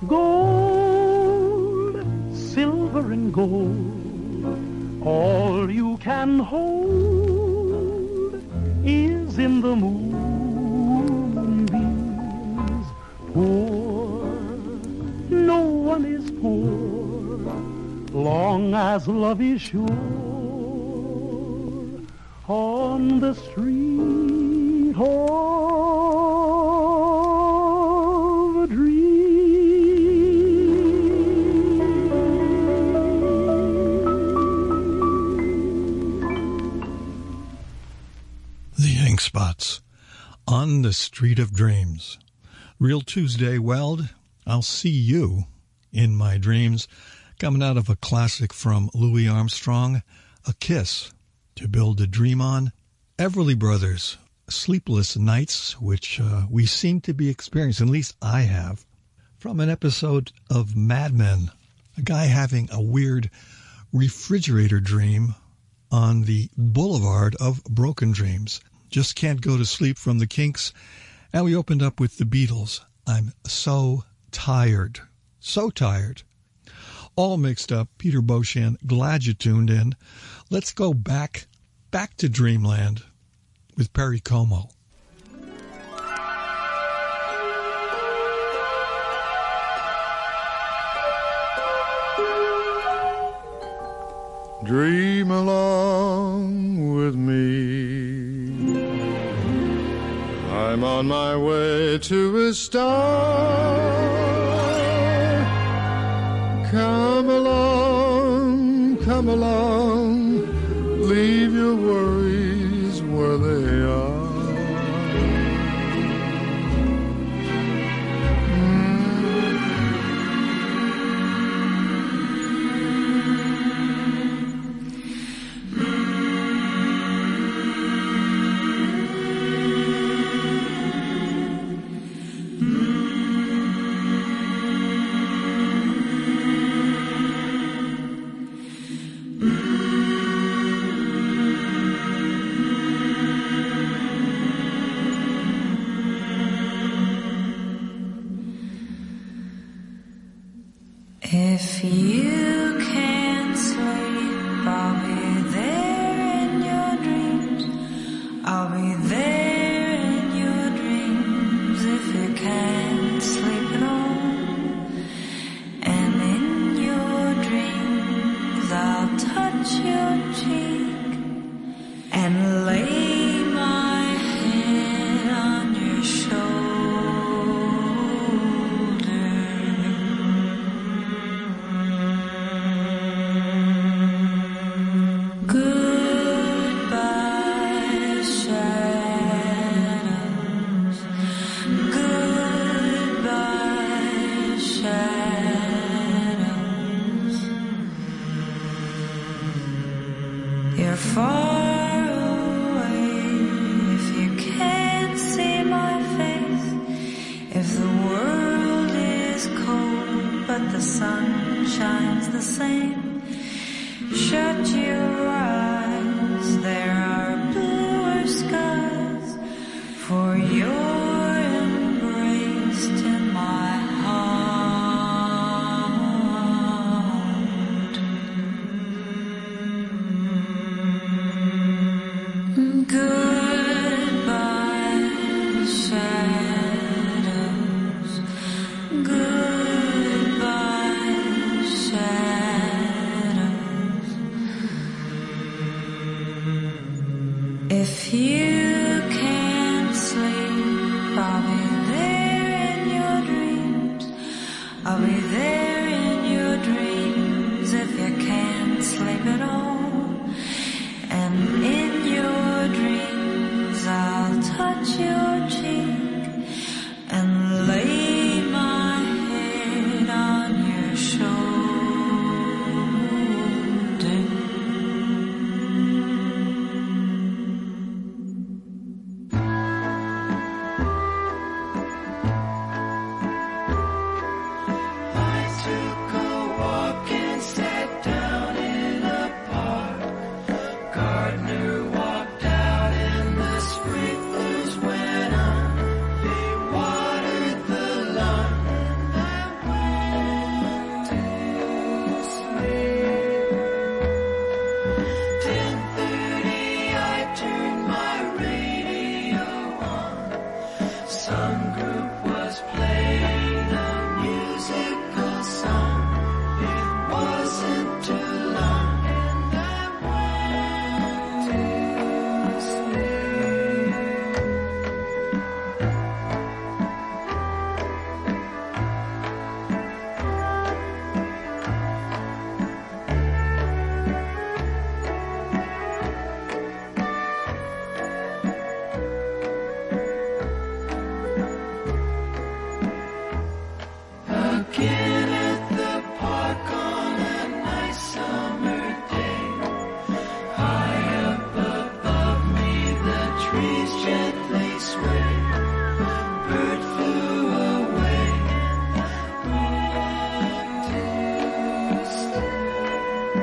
Gold, silver and gold, all you can hold is in the moonbeams. Poor, no one is poor, long as love is sure on the street of
The Ink Spots, On the Street of Dreams. Real Tuesday Weld, I'll see you in my dreams. Coming out of a classic from Louis Armstrong, A Kiss to Build a Dream On. Everly Brothers, Sleepless Nights, which we seem to be experiencing, at least I have, from an episode of Mad Men. A guy having a weird refrigerator dream on the boulevard of broken dreams. Just Can't Go to Sleep from the Kinks. And we opened up with the Beatles. I'm so tired. So tired. All mixed up. Peter Beauchamp, glad you tuned in. Let's go back to Dreamland with Perry Como.
Dream along with me. I'm on my way to a star. Come along, leave your worries where they are.
If you can't sleep, I'll be there in your dreams. I'll be there in your dreams if you can't sleep at all. And in your dreams I'll touch your cheek and lay my head on your shoulder. Goodbye, shadows. Goodbye, shadows. You're far away if you can't see my face. If the world is cold but the sun shines the same, shut your eyes, there are bluer skies for your embrace to my heart. Goodbye, shadows. Goodbye, shadows. If you can't sleep, I'll be there in your dreams. I'll be there in your dreams if you can't sleep at all. And in your dreams I'll touch your cheek and lay my head on your shoulder.
I took a walk and sat down in a park. Gardener walked out and the sprinklers went on. They watered the lawn and I went to sleep. 10:30 I turned my radio on. Some group was playing a musical song. It wasn't too long and I went to sleep. Again at the park on a nice summer day. High up above me the trees gently sway. Bird flew away and I went to sleep.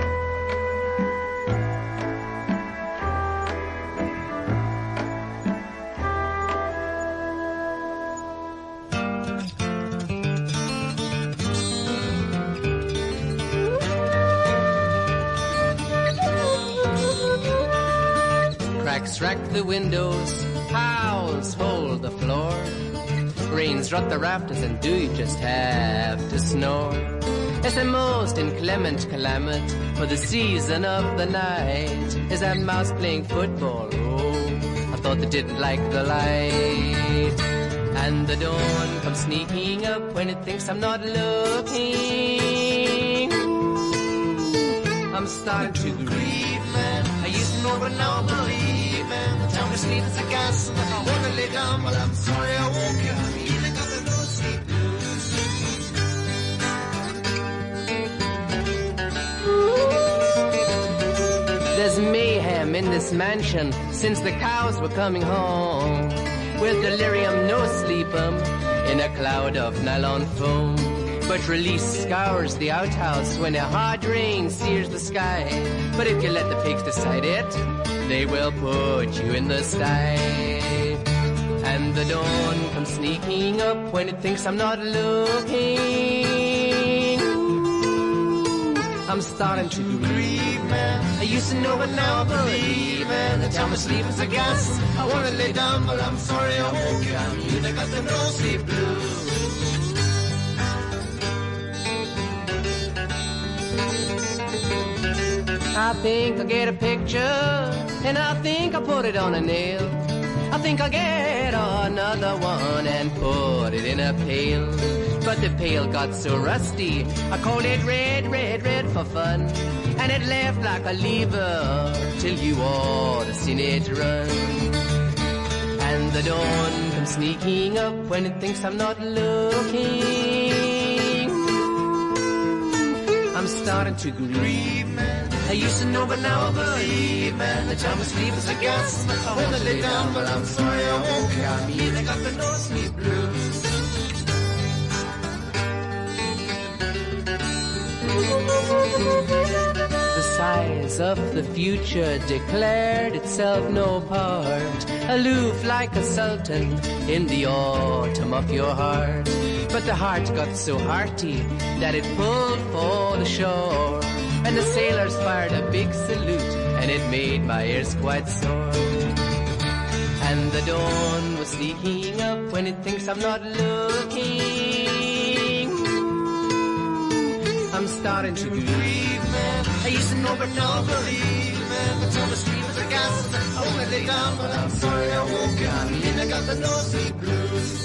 Cracks rack the windows, howls hold the floor. Rains rot the rafters and do you just have to snore? It's the most inclement climate for the season of the night. Is that mouse playing football? Oh, I thought they didn't like the light. And the dawn comes sneaking up when it thinks I'm not looking. Ooh, I'm starting to grieve, man. I used to know but now I believe, man. The town is sleep as a gas. I wanna lay down but I'm sorry I woke you. Feeling of the no sleep blues. There's mayhem in this mansion since the cows were coming home. With delirium, no sleep in a cloud of nylon foam. But release scours the outhouse when a hard rain sears the sky. But if you let the pigs decide it, they will put you in the sty. And the dawn comes sneaking up when it thinks I'm not looking. I'm starting to grieve, man. I used to know, but now I believe, man. The time of sleep is a gas. I wanna lay down, but I'm sorry I won't. I mean, I got the no sleep blues. I think I'll get a picture, and I think I'll put it on a nail. I think I'll get another one and put it in a pail. But the pail got so rusty, I called it red, red, red for fun. And it left like a lever till you ought to seen it run. And the dawn comes sneaking up when it thinks I'm not looking. I'm starting to grieve, man. I used to know, but now I believe, man. The time of sleep is a gas. I wanna lay down, but I'm sorry I won't. I mean, I got the no sleep blues. The size of the future declared itself no part, aloof like a sultan in the autumn of your heart. But the heart got so hearty that it pulled for the shore, and the sailors fired a big salute, and it made my ears quite sore. And the dawn was sneaking up when it thinks I'm not looking. I'm starting to grieve, man. I used to know, but now I believe, man. The time of sleep is a gas. I wanna lay down, but I'm sorry I won't. I mean, I got the no sleep blues.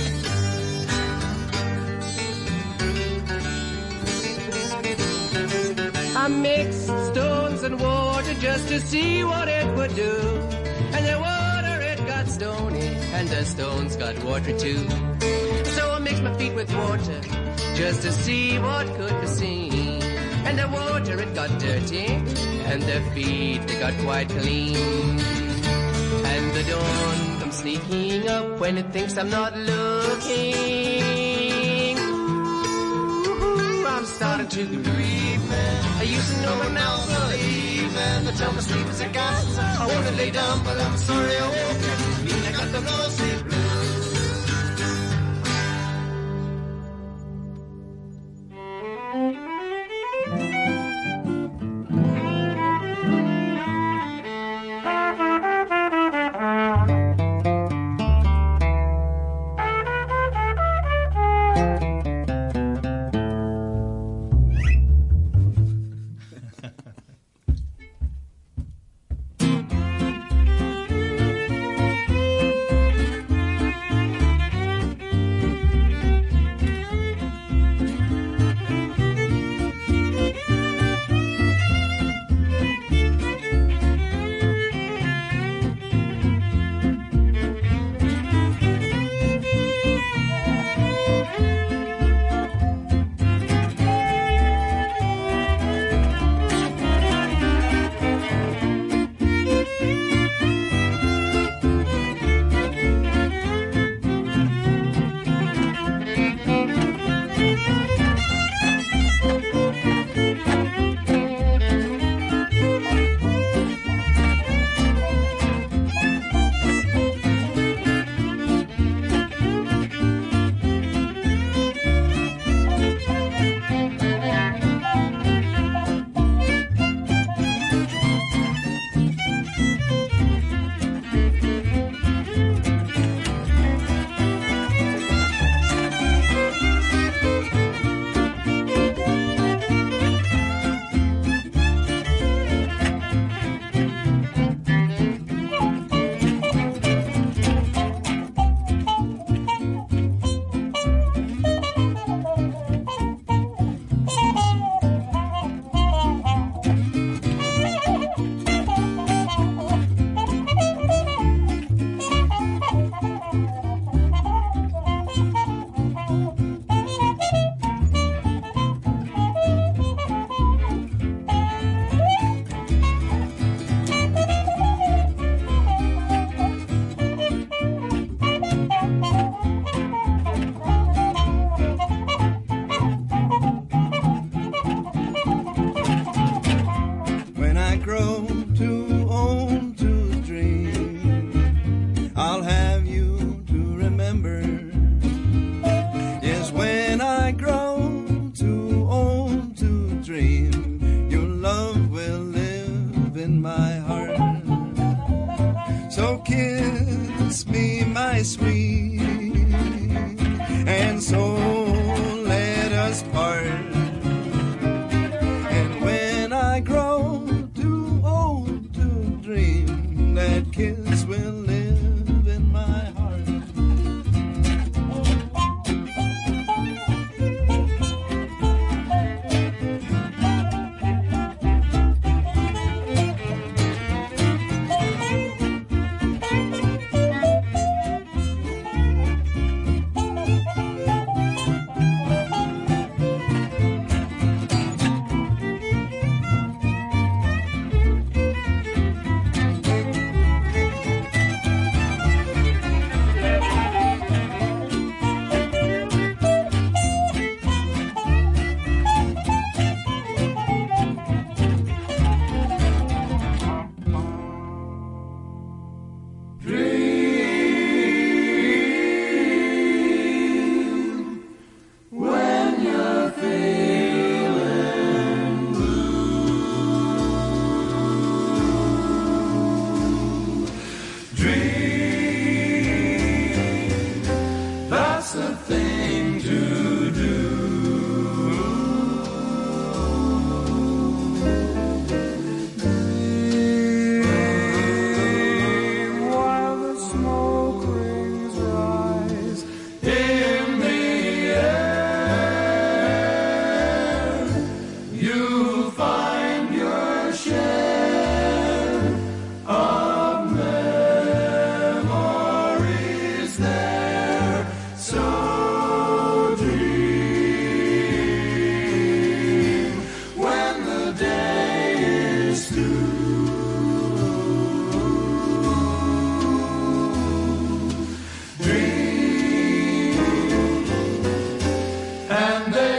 I mixed stones and water just to see what it would do. And the water, it got stony, and the stones got water too. So I mixed my feet with water just to see what could be seen. And the water, it got dirty, and the feet, they got quite clean. And the dawn comes sneaking up when it thinks I'm not looking. I'm starting to grieve, man. I used to know, but now I believe, man. The time of sleep is a gas. I wanna lay down, but I'm sorry I won't. I mean, I got the no sleep blues.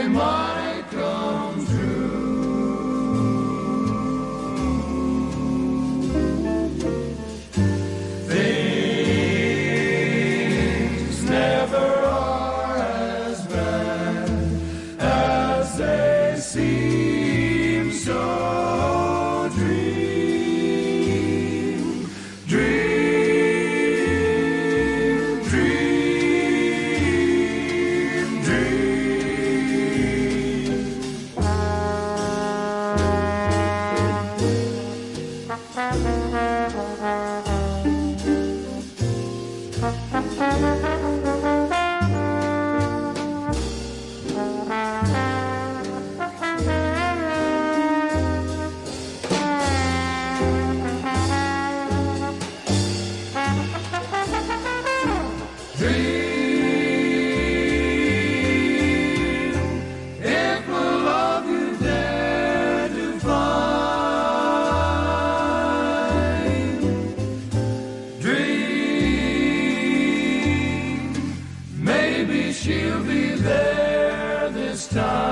might come Things never are as bad as they seem. So dream, dream, dream, dream. If the love you dare to find, dream, maybe she'll be there this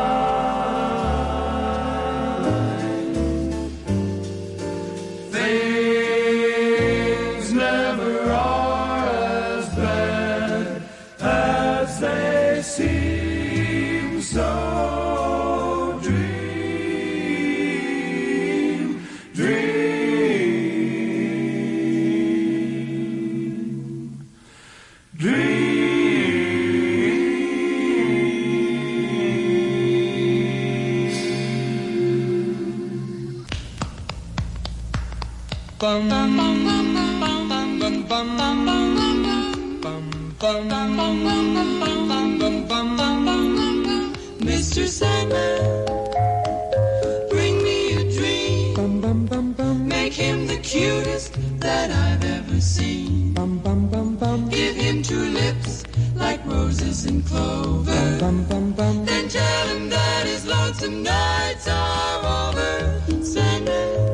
time. Things never are as bad as they seem. So dream, dream,
Bum bum bum bum bum bum bum bum bum bum. Mr. Sandman, bring me a dream. Make him the cutest that I've ever seen. Give him two lips like roses and clover. Then tell him that his lonesome nights are over. Sandman,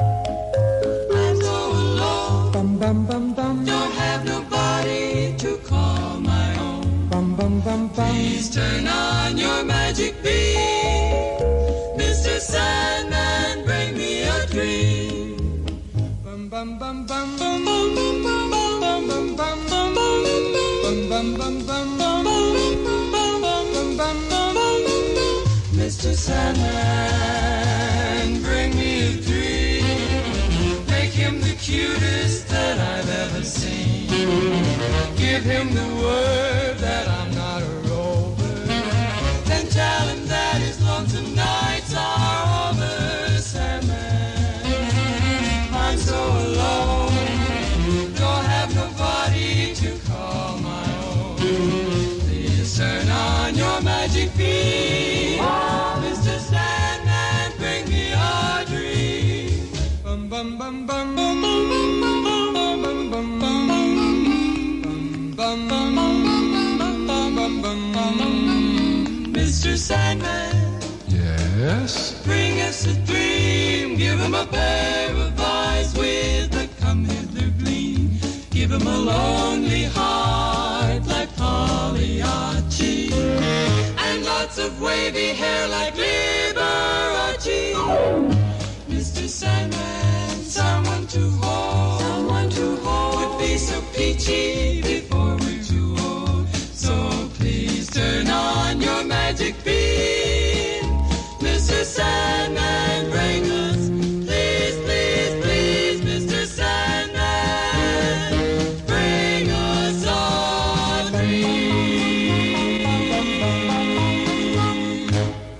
don't have nobody to call my own. Please turn on your magic beam. Mr. Sandman, bring me a dream. Mr. Sandman, bring me a dream. Make him the cutest that I've ever seen. Give him the word that I'm not a rover. Then tell him that his lonesome nights are over. Sandman, I'm so alone. Don't have nobody to call my own. Please turn on your magic beam. Mr. Sandman, bring me a dream. Bum bum bum bum bum bum bum bum bum bum bum. Mr. Sandman,
yes?
bring us a dream. Give him a pair of eyes with a come hither gleam. Give him a lonely heart like Pagliacci, and lots of wavy hair like Liberace. Mr. Sandman, someone to hold, would be so peachy before we're too old. So please turn on your magic beam. Mr. Sandman, bring us, please, please, please, Mr. Sandman, bring us a dream.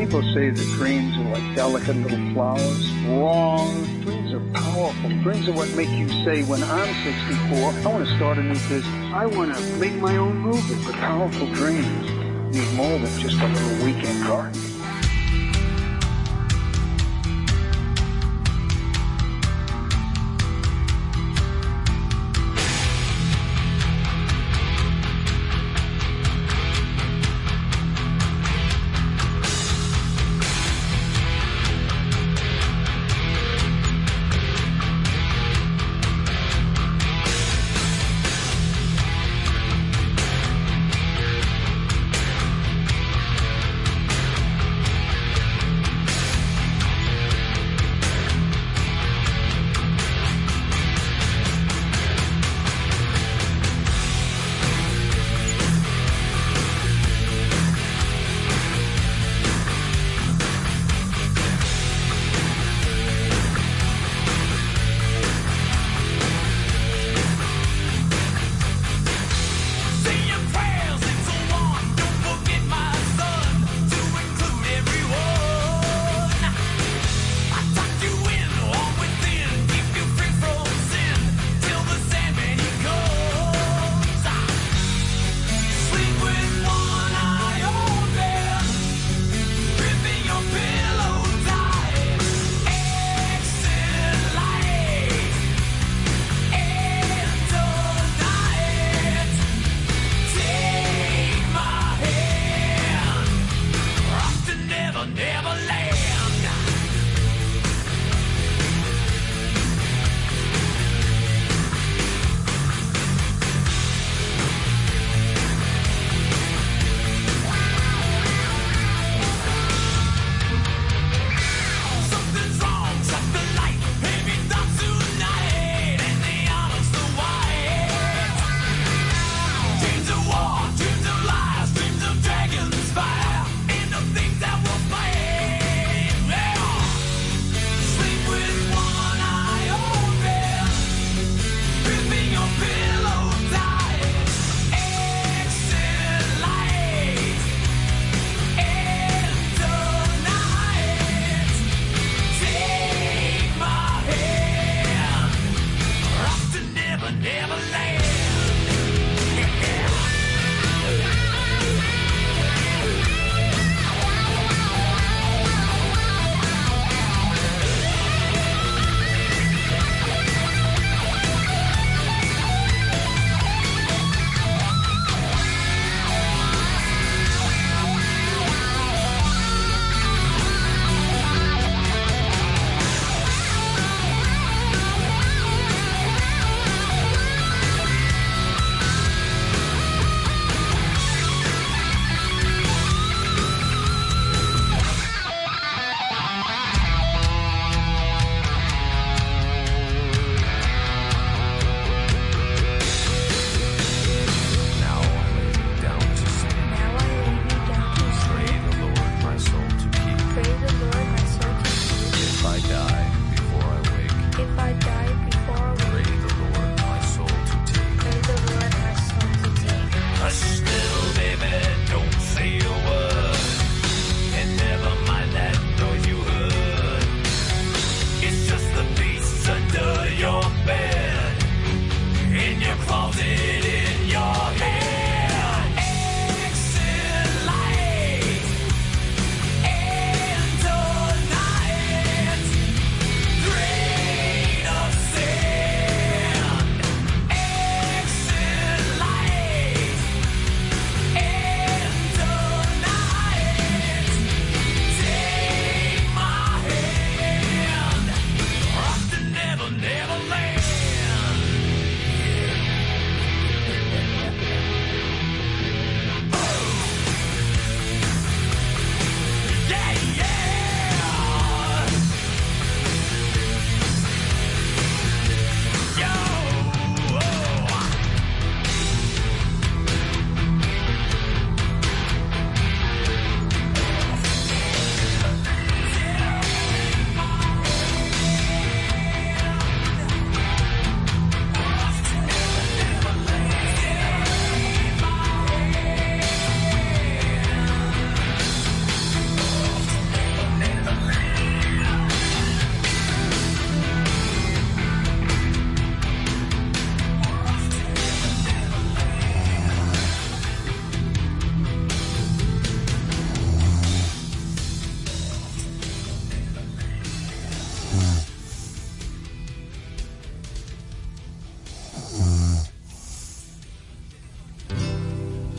People say that dreams are like delicate little flowers. Wrong. Dreams are powerful. Dreams are what make you say, when I'm 64, I want to start a new business. I want to make my own movie. But powerful dreams need more than just a little weekend garden.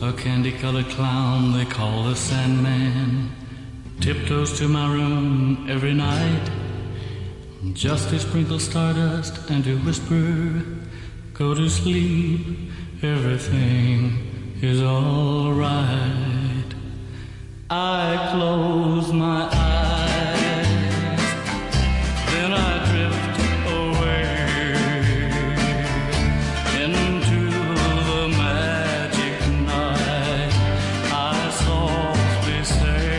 A candy-colored clown they call the Sandman tiptoes to my room every night, just to sprinkle stardust and to whisper, go to sleep, everything is all right. I close my eyes, then I drift away into the magic night. I softly say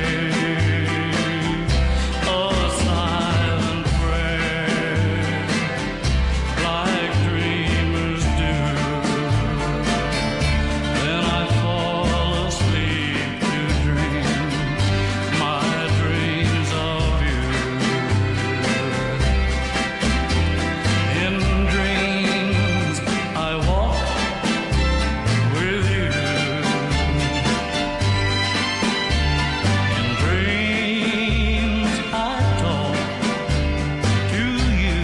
a silent prayer, like dreamers do. Then I fall asleep to dream my dreams of you. In dreams I walk with you. In dreams I talk to you.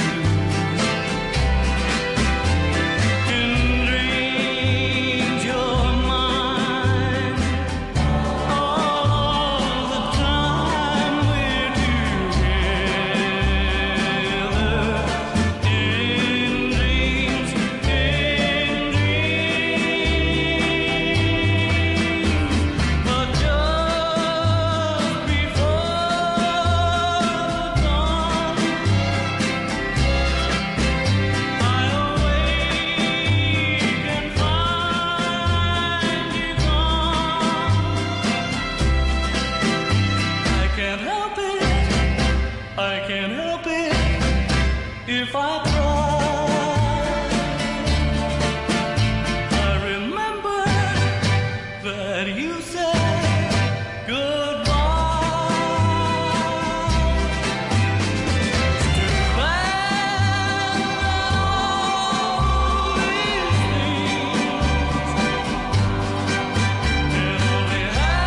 In dreams you're mine. All the time we're together. In dreams, but just before the dawn, I awake and find you gone. I can't help it, I can't help it if I try. I remember that you said goodbye. It's too bad all these things can only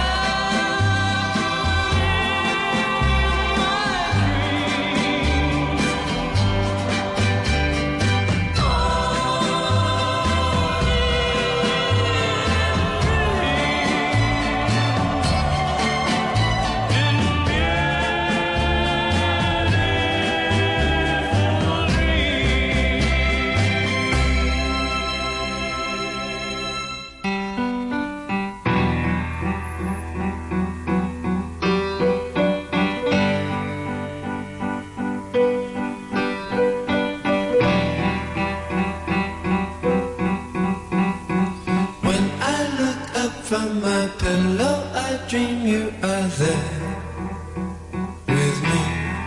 When I look up from my pillow, I dream you are there with me.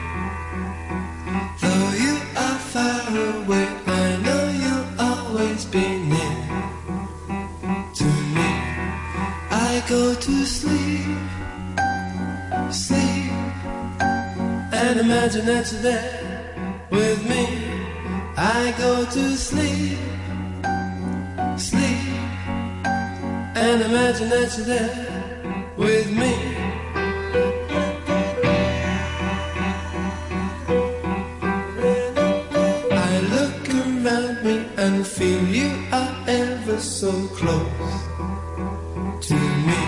Though you are far away, I know you'll always be near to me. I go to sleep, sleep, and imagine that you're there with me. I go to sleep, sleep, and imagine that you're there with me. I look around me and feel you are ever so close to me.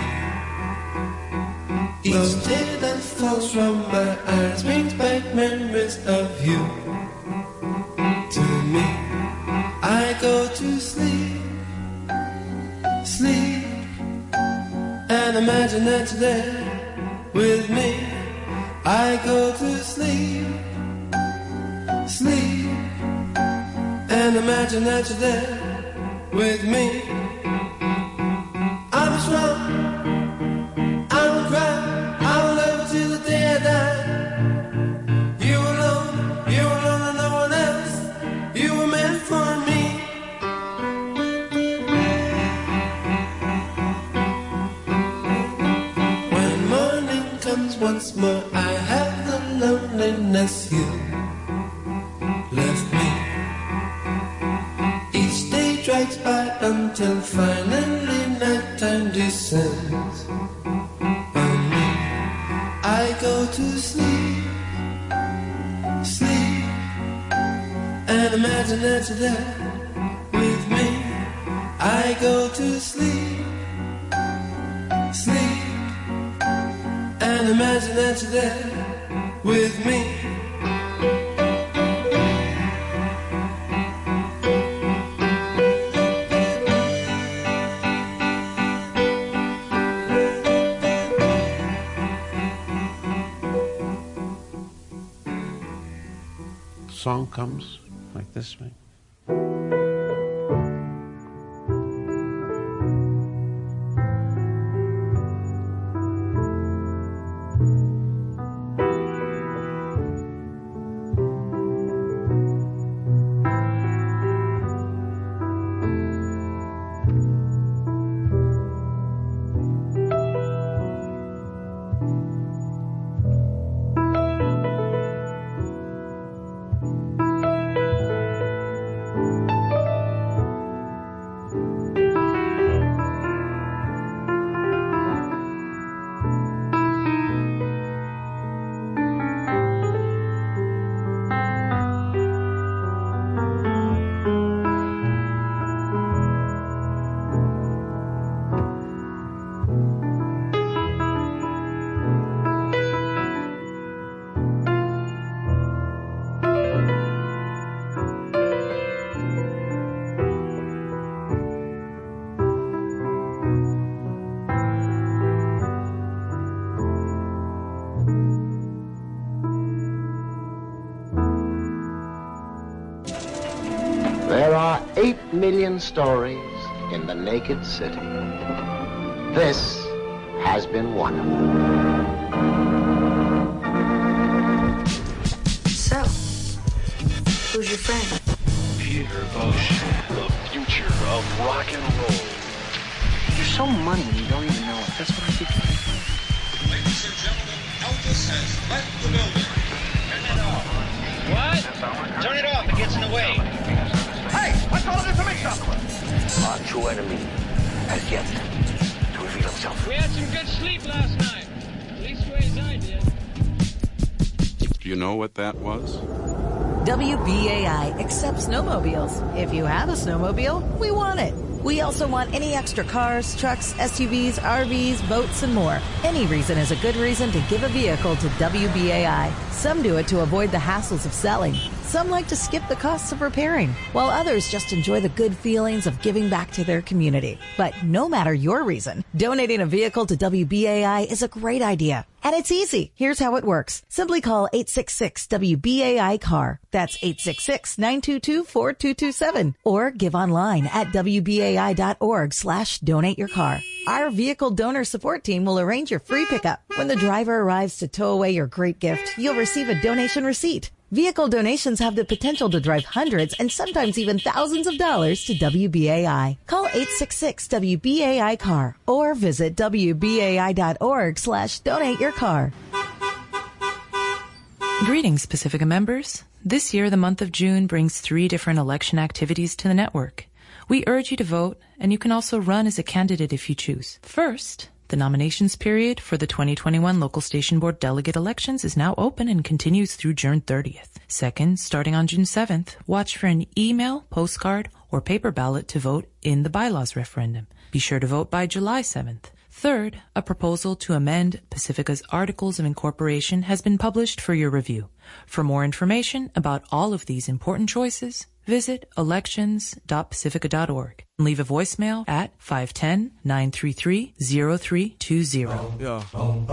Each tear that falls from my eyes brings back memories of you to me. I go to sleep, sleep, and imagine that you're there with me. I go to sleep, sleep, and imagine that you're there with me. I was wrong, I will cry, I will love till the day I die. You alone and no one else, you were meant for me. When morning comes once more, I have the loneliness you left me. Each day drags by until finally nighttime descends on me. I go to sleep, sleep, and imagine that you're there with me. I go to sleep, imagine that you're there with me.
The song comes like this, man.
There are 8 million stories in the naked city. This has been one of them.
So, who's your friend?
Peter Bush, the future of rock and roll.
You're so money and you don't even know it. That's what I keep saying.
Ladies and gentlemen, Elvis has left the building. Turn it off.
What? Turn it off. It gets in the way.
Hey, what's all this mix-up?
Our true enemy has yet to reveal himself.
We had some good sleep last night. At least ways I did.
Do you know what that was?
WBAI accepts snowmobiles. If you have a snowmobile, we want it. We also want any extra cars, trucks, SUVs, RVs, boats, and more. Any reason is a good reason to give a vehicle to WBAI. Some do it to avoid the hassles of selling. Some like to skip the costs of repairing, while others just enjoy the good feelings of giving back to their community. But no matter your reason, donating a vehicle to WBAI is a great idea. And it's easy. Here's how it works. Simply call 866-WBAI-CAR. That's 866-922-4227. Or give online at WBAI.org/donate-your-car. Our vehicle donor support team will arrange your free pickup. When the driver arrives to tow away your great gift, you'll receive a donation receipt. Vehicle donations have the potential to drive hundreds and sometimes even thousands of dollars to WBAI. Call 866-WBAI-CAR or visit WBAI.org/donate-your-car.
Greetings, Pacifica members. This year, the month of June brings 3 different election activities to the network. We urge you to vote, and you can also run as a candidate if you choose. First, the nominations period for the 2021 local station board delegate elections is now open and continues through June 30th. Second, starting on June 7th, watch for an email, postcard, or paper ballot to vote in the bylaws referendum. Be sure to vote by July 7th. Third, a proposal to amend Pacifica's Articles of Incorporation has been published for your review. For more information about all of these important choices, visit elections.pacifica.org and leave a voicemail at 510-933-0320.
Yeah.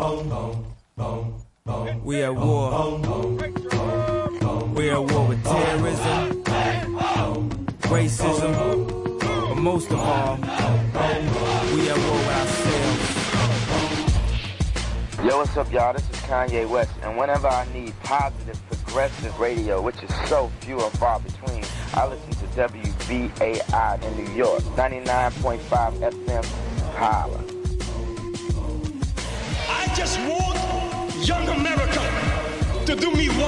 We at war. We at war with terrorism, racism, but most of all, we at war with ourselves.
Yo, what's up, y'all? This is Kanye West, and whenever I need positive, progressive radio, which is so few and far between, I listen to WBAI in New York, 99.5 FM, holla.
I just want young America to do me one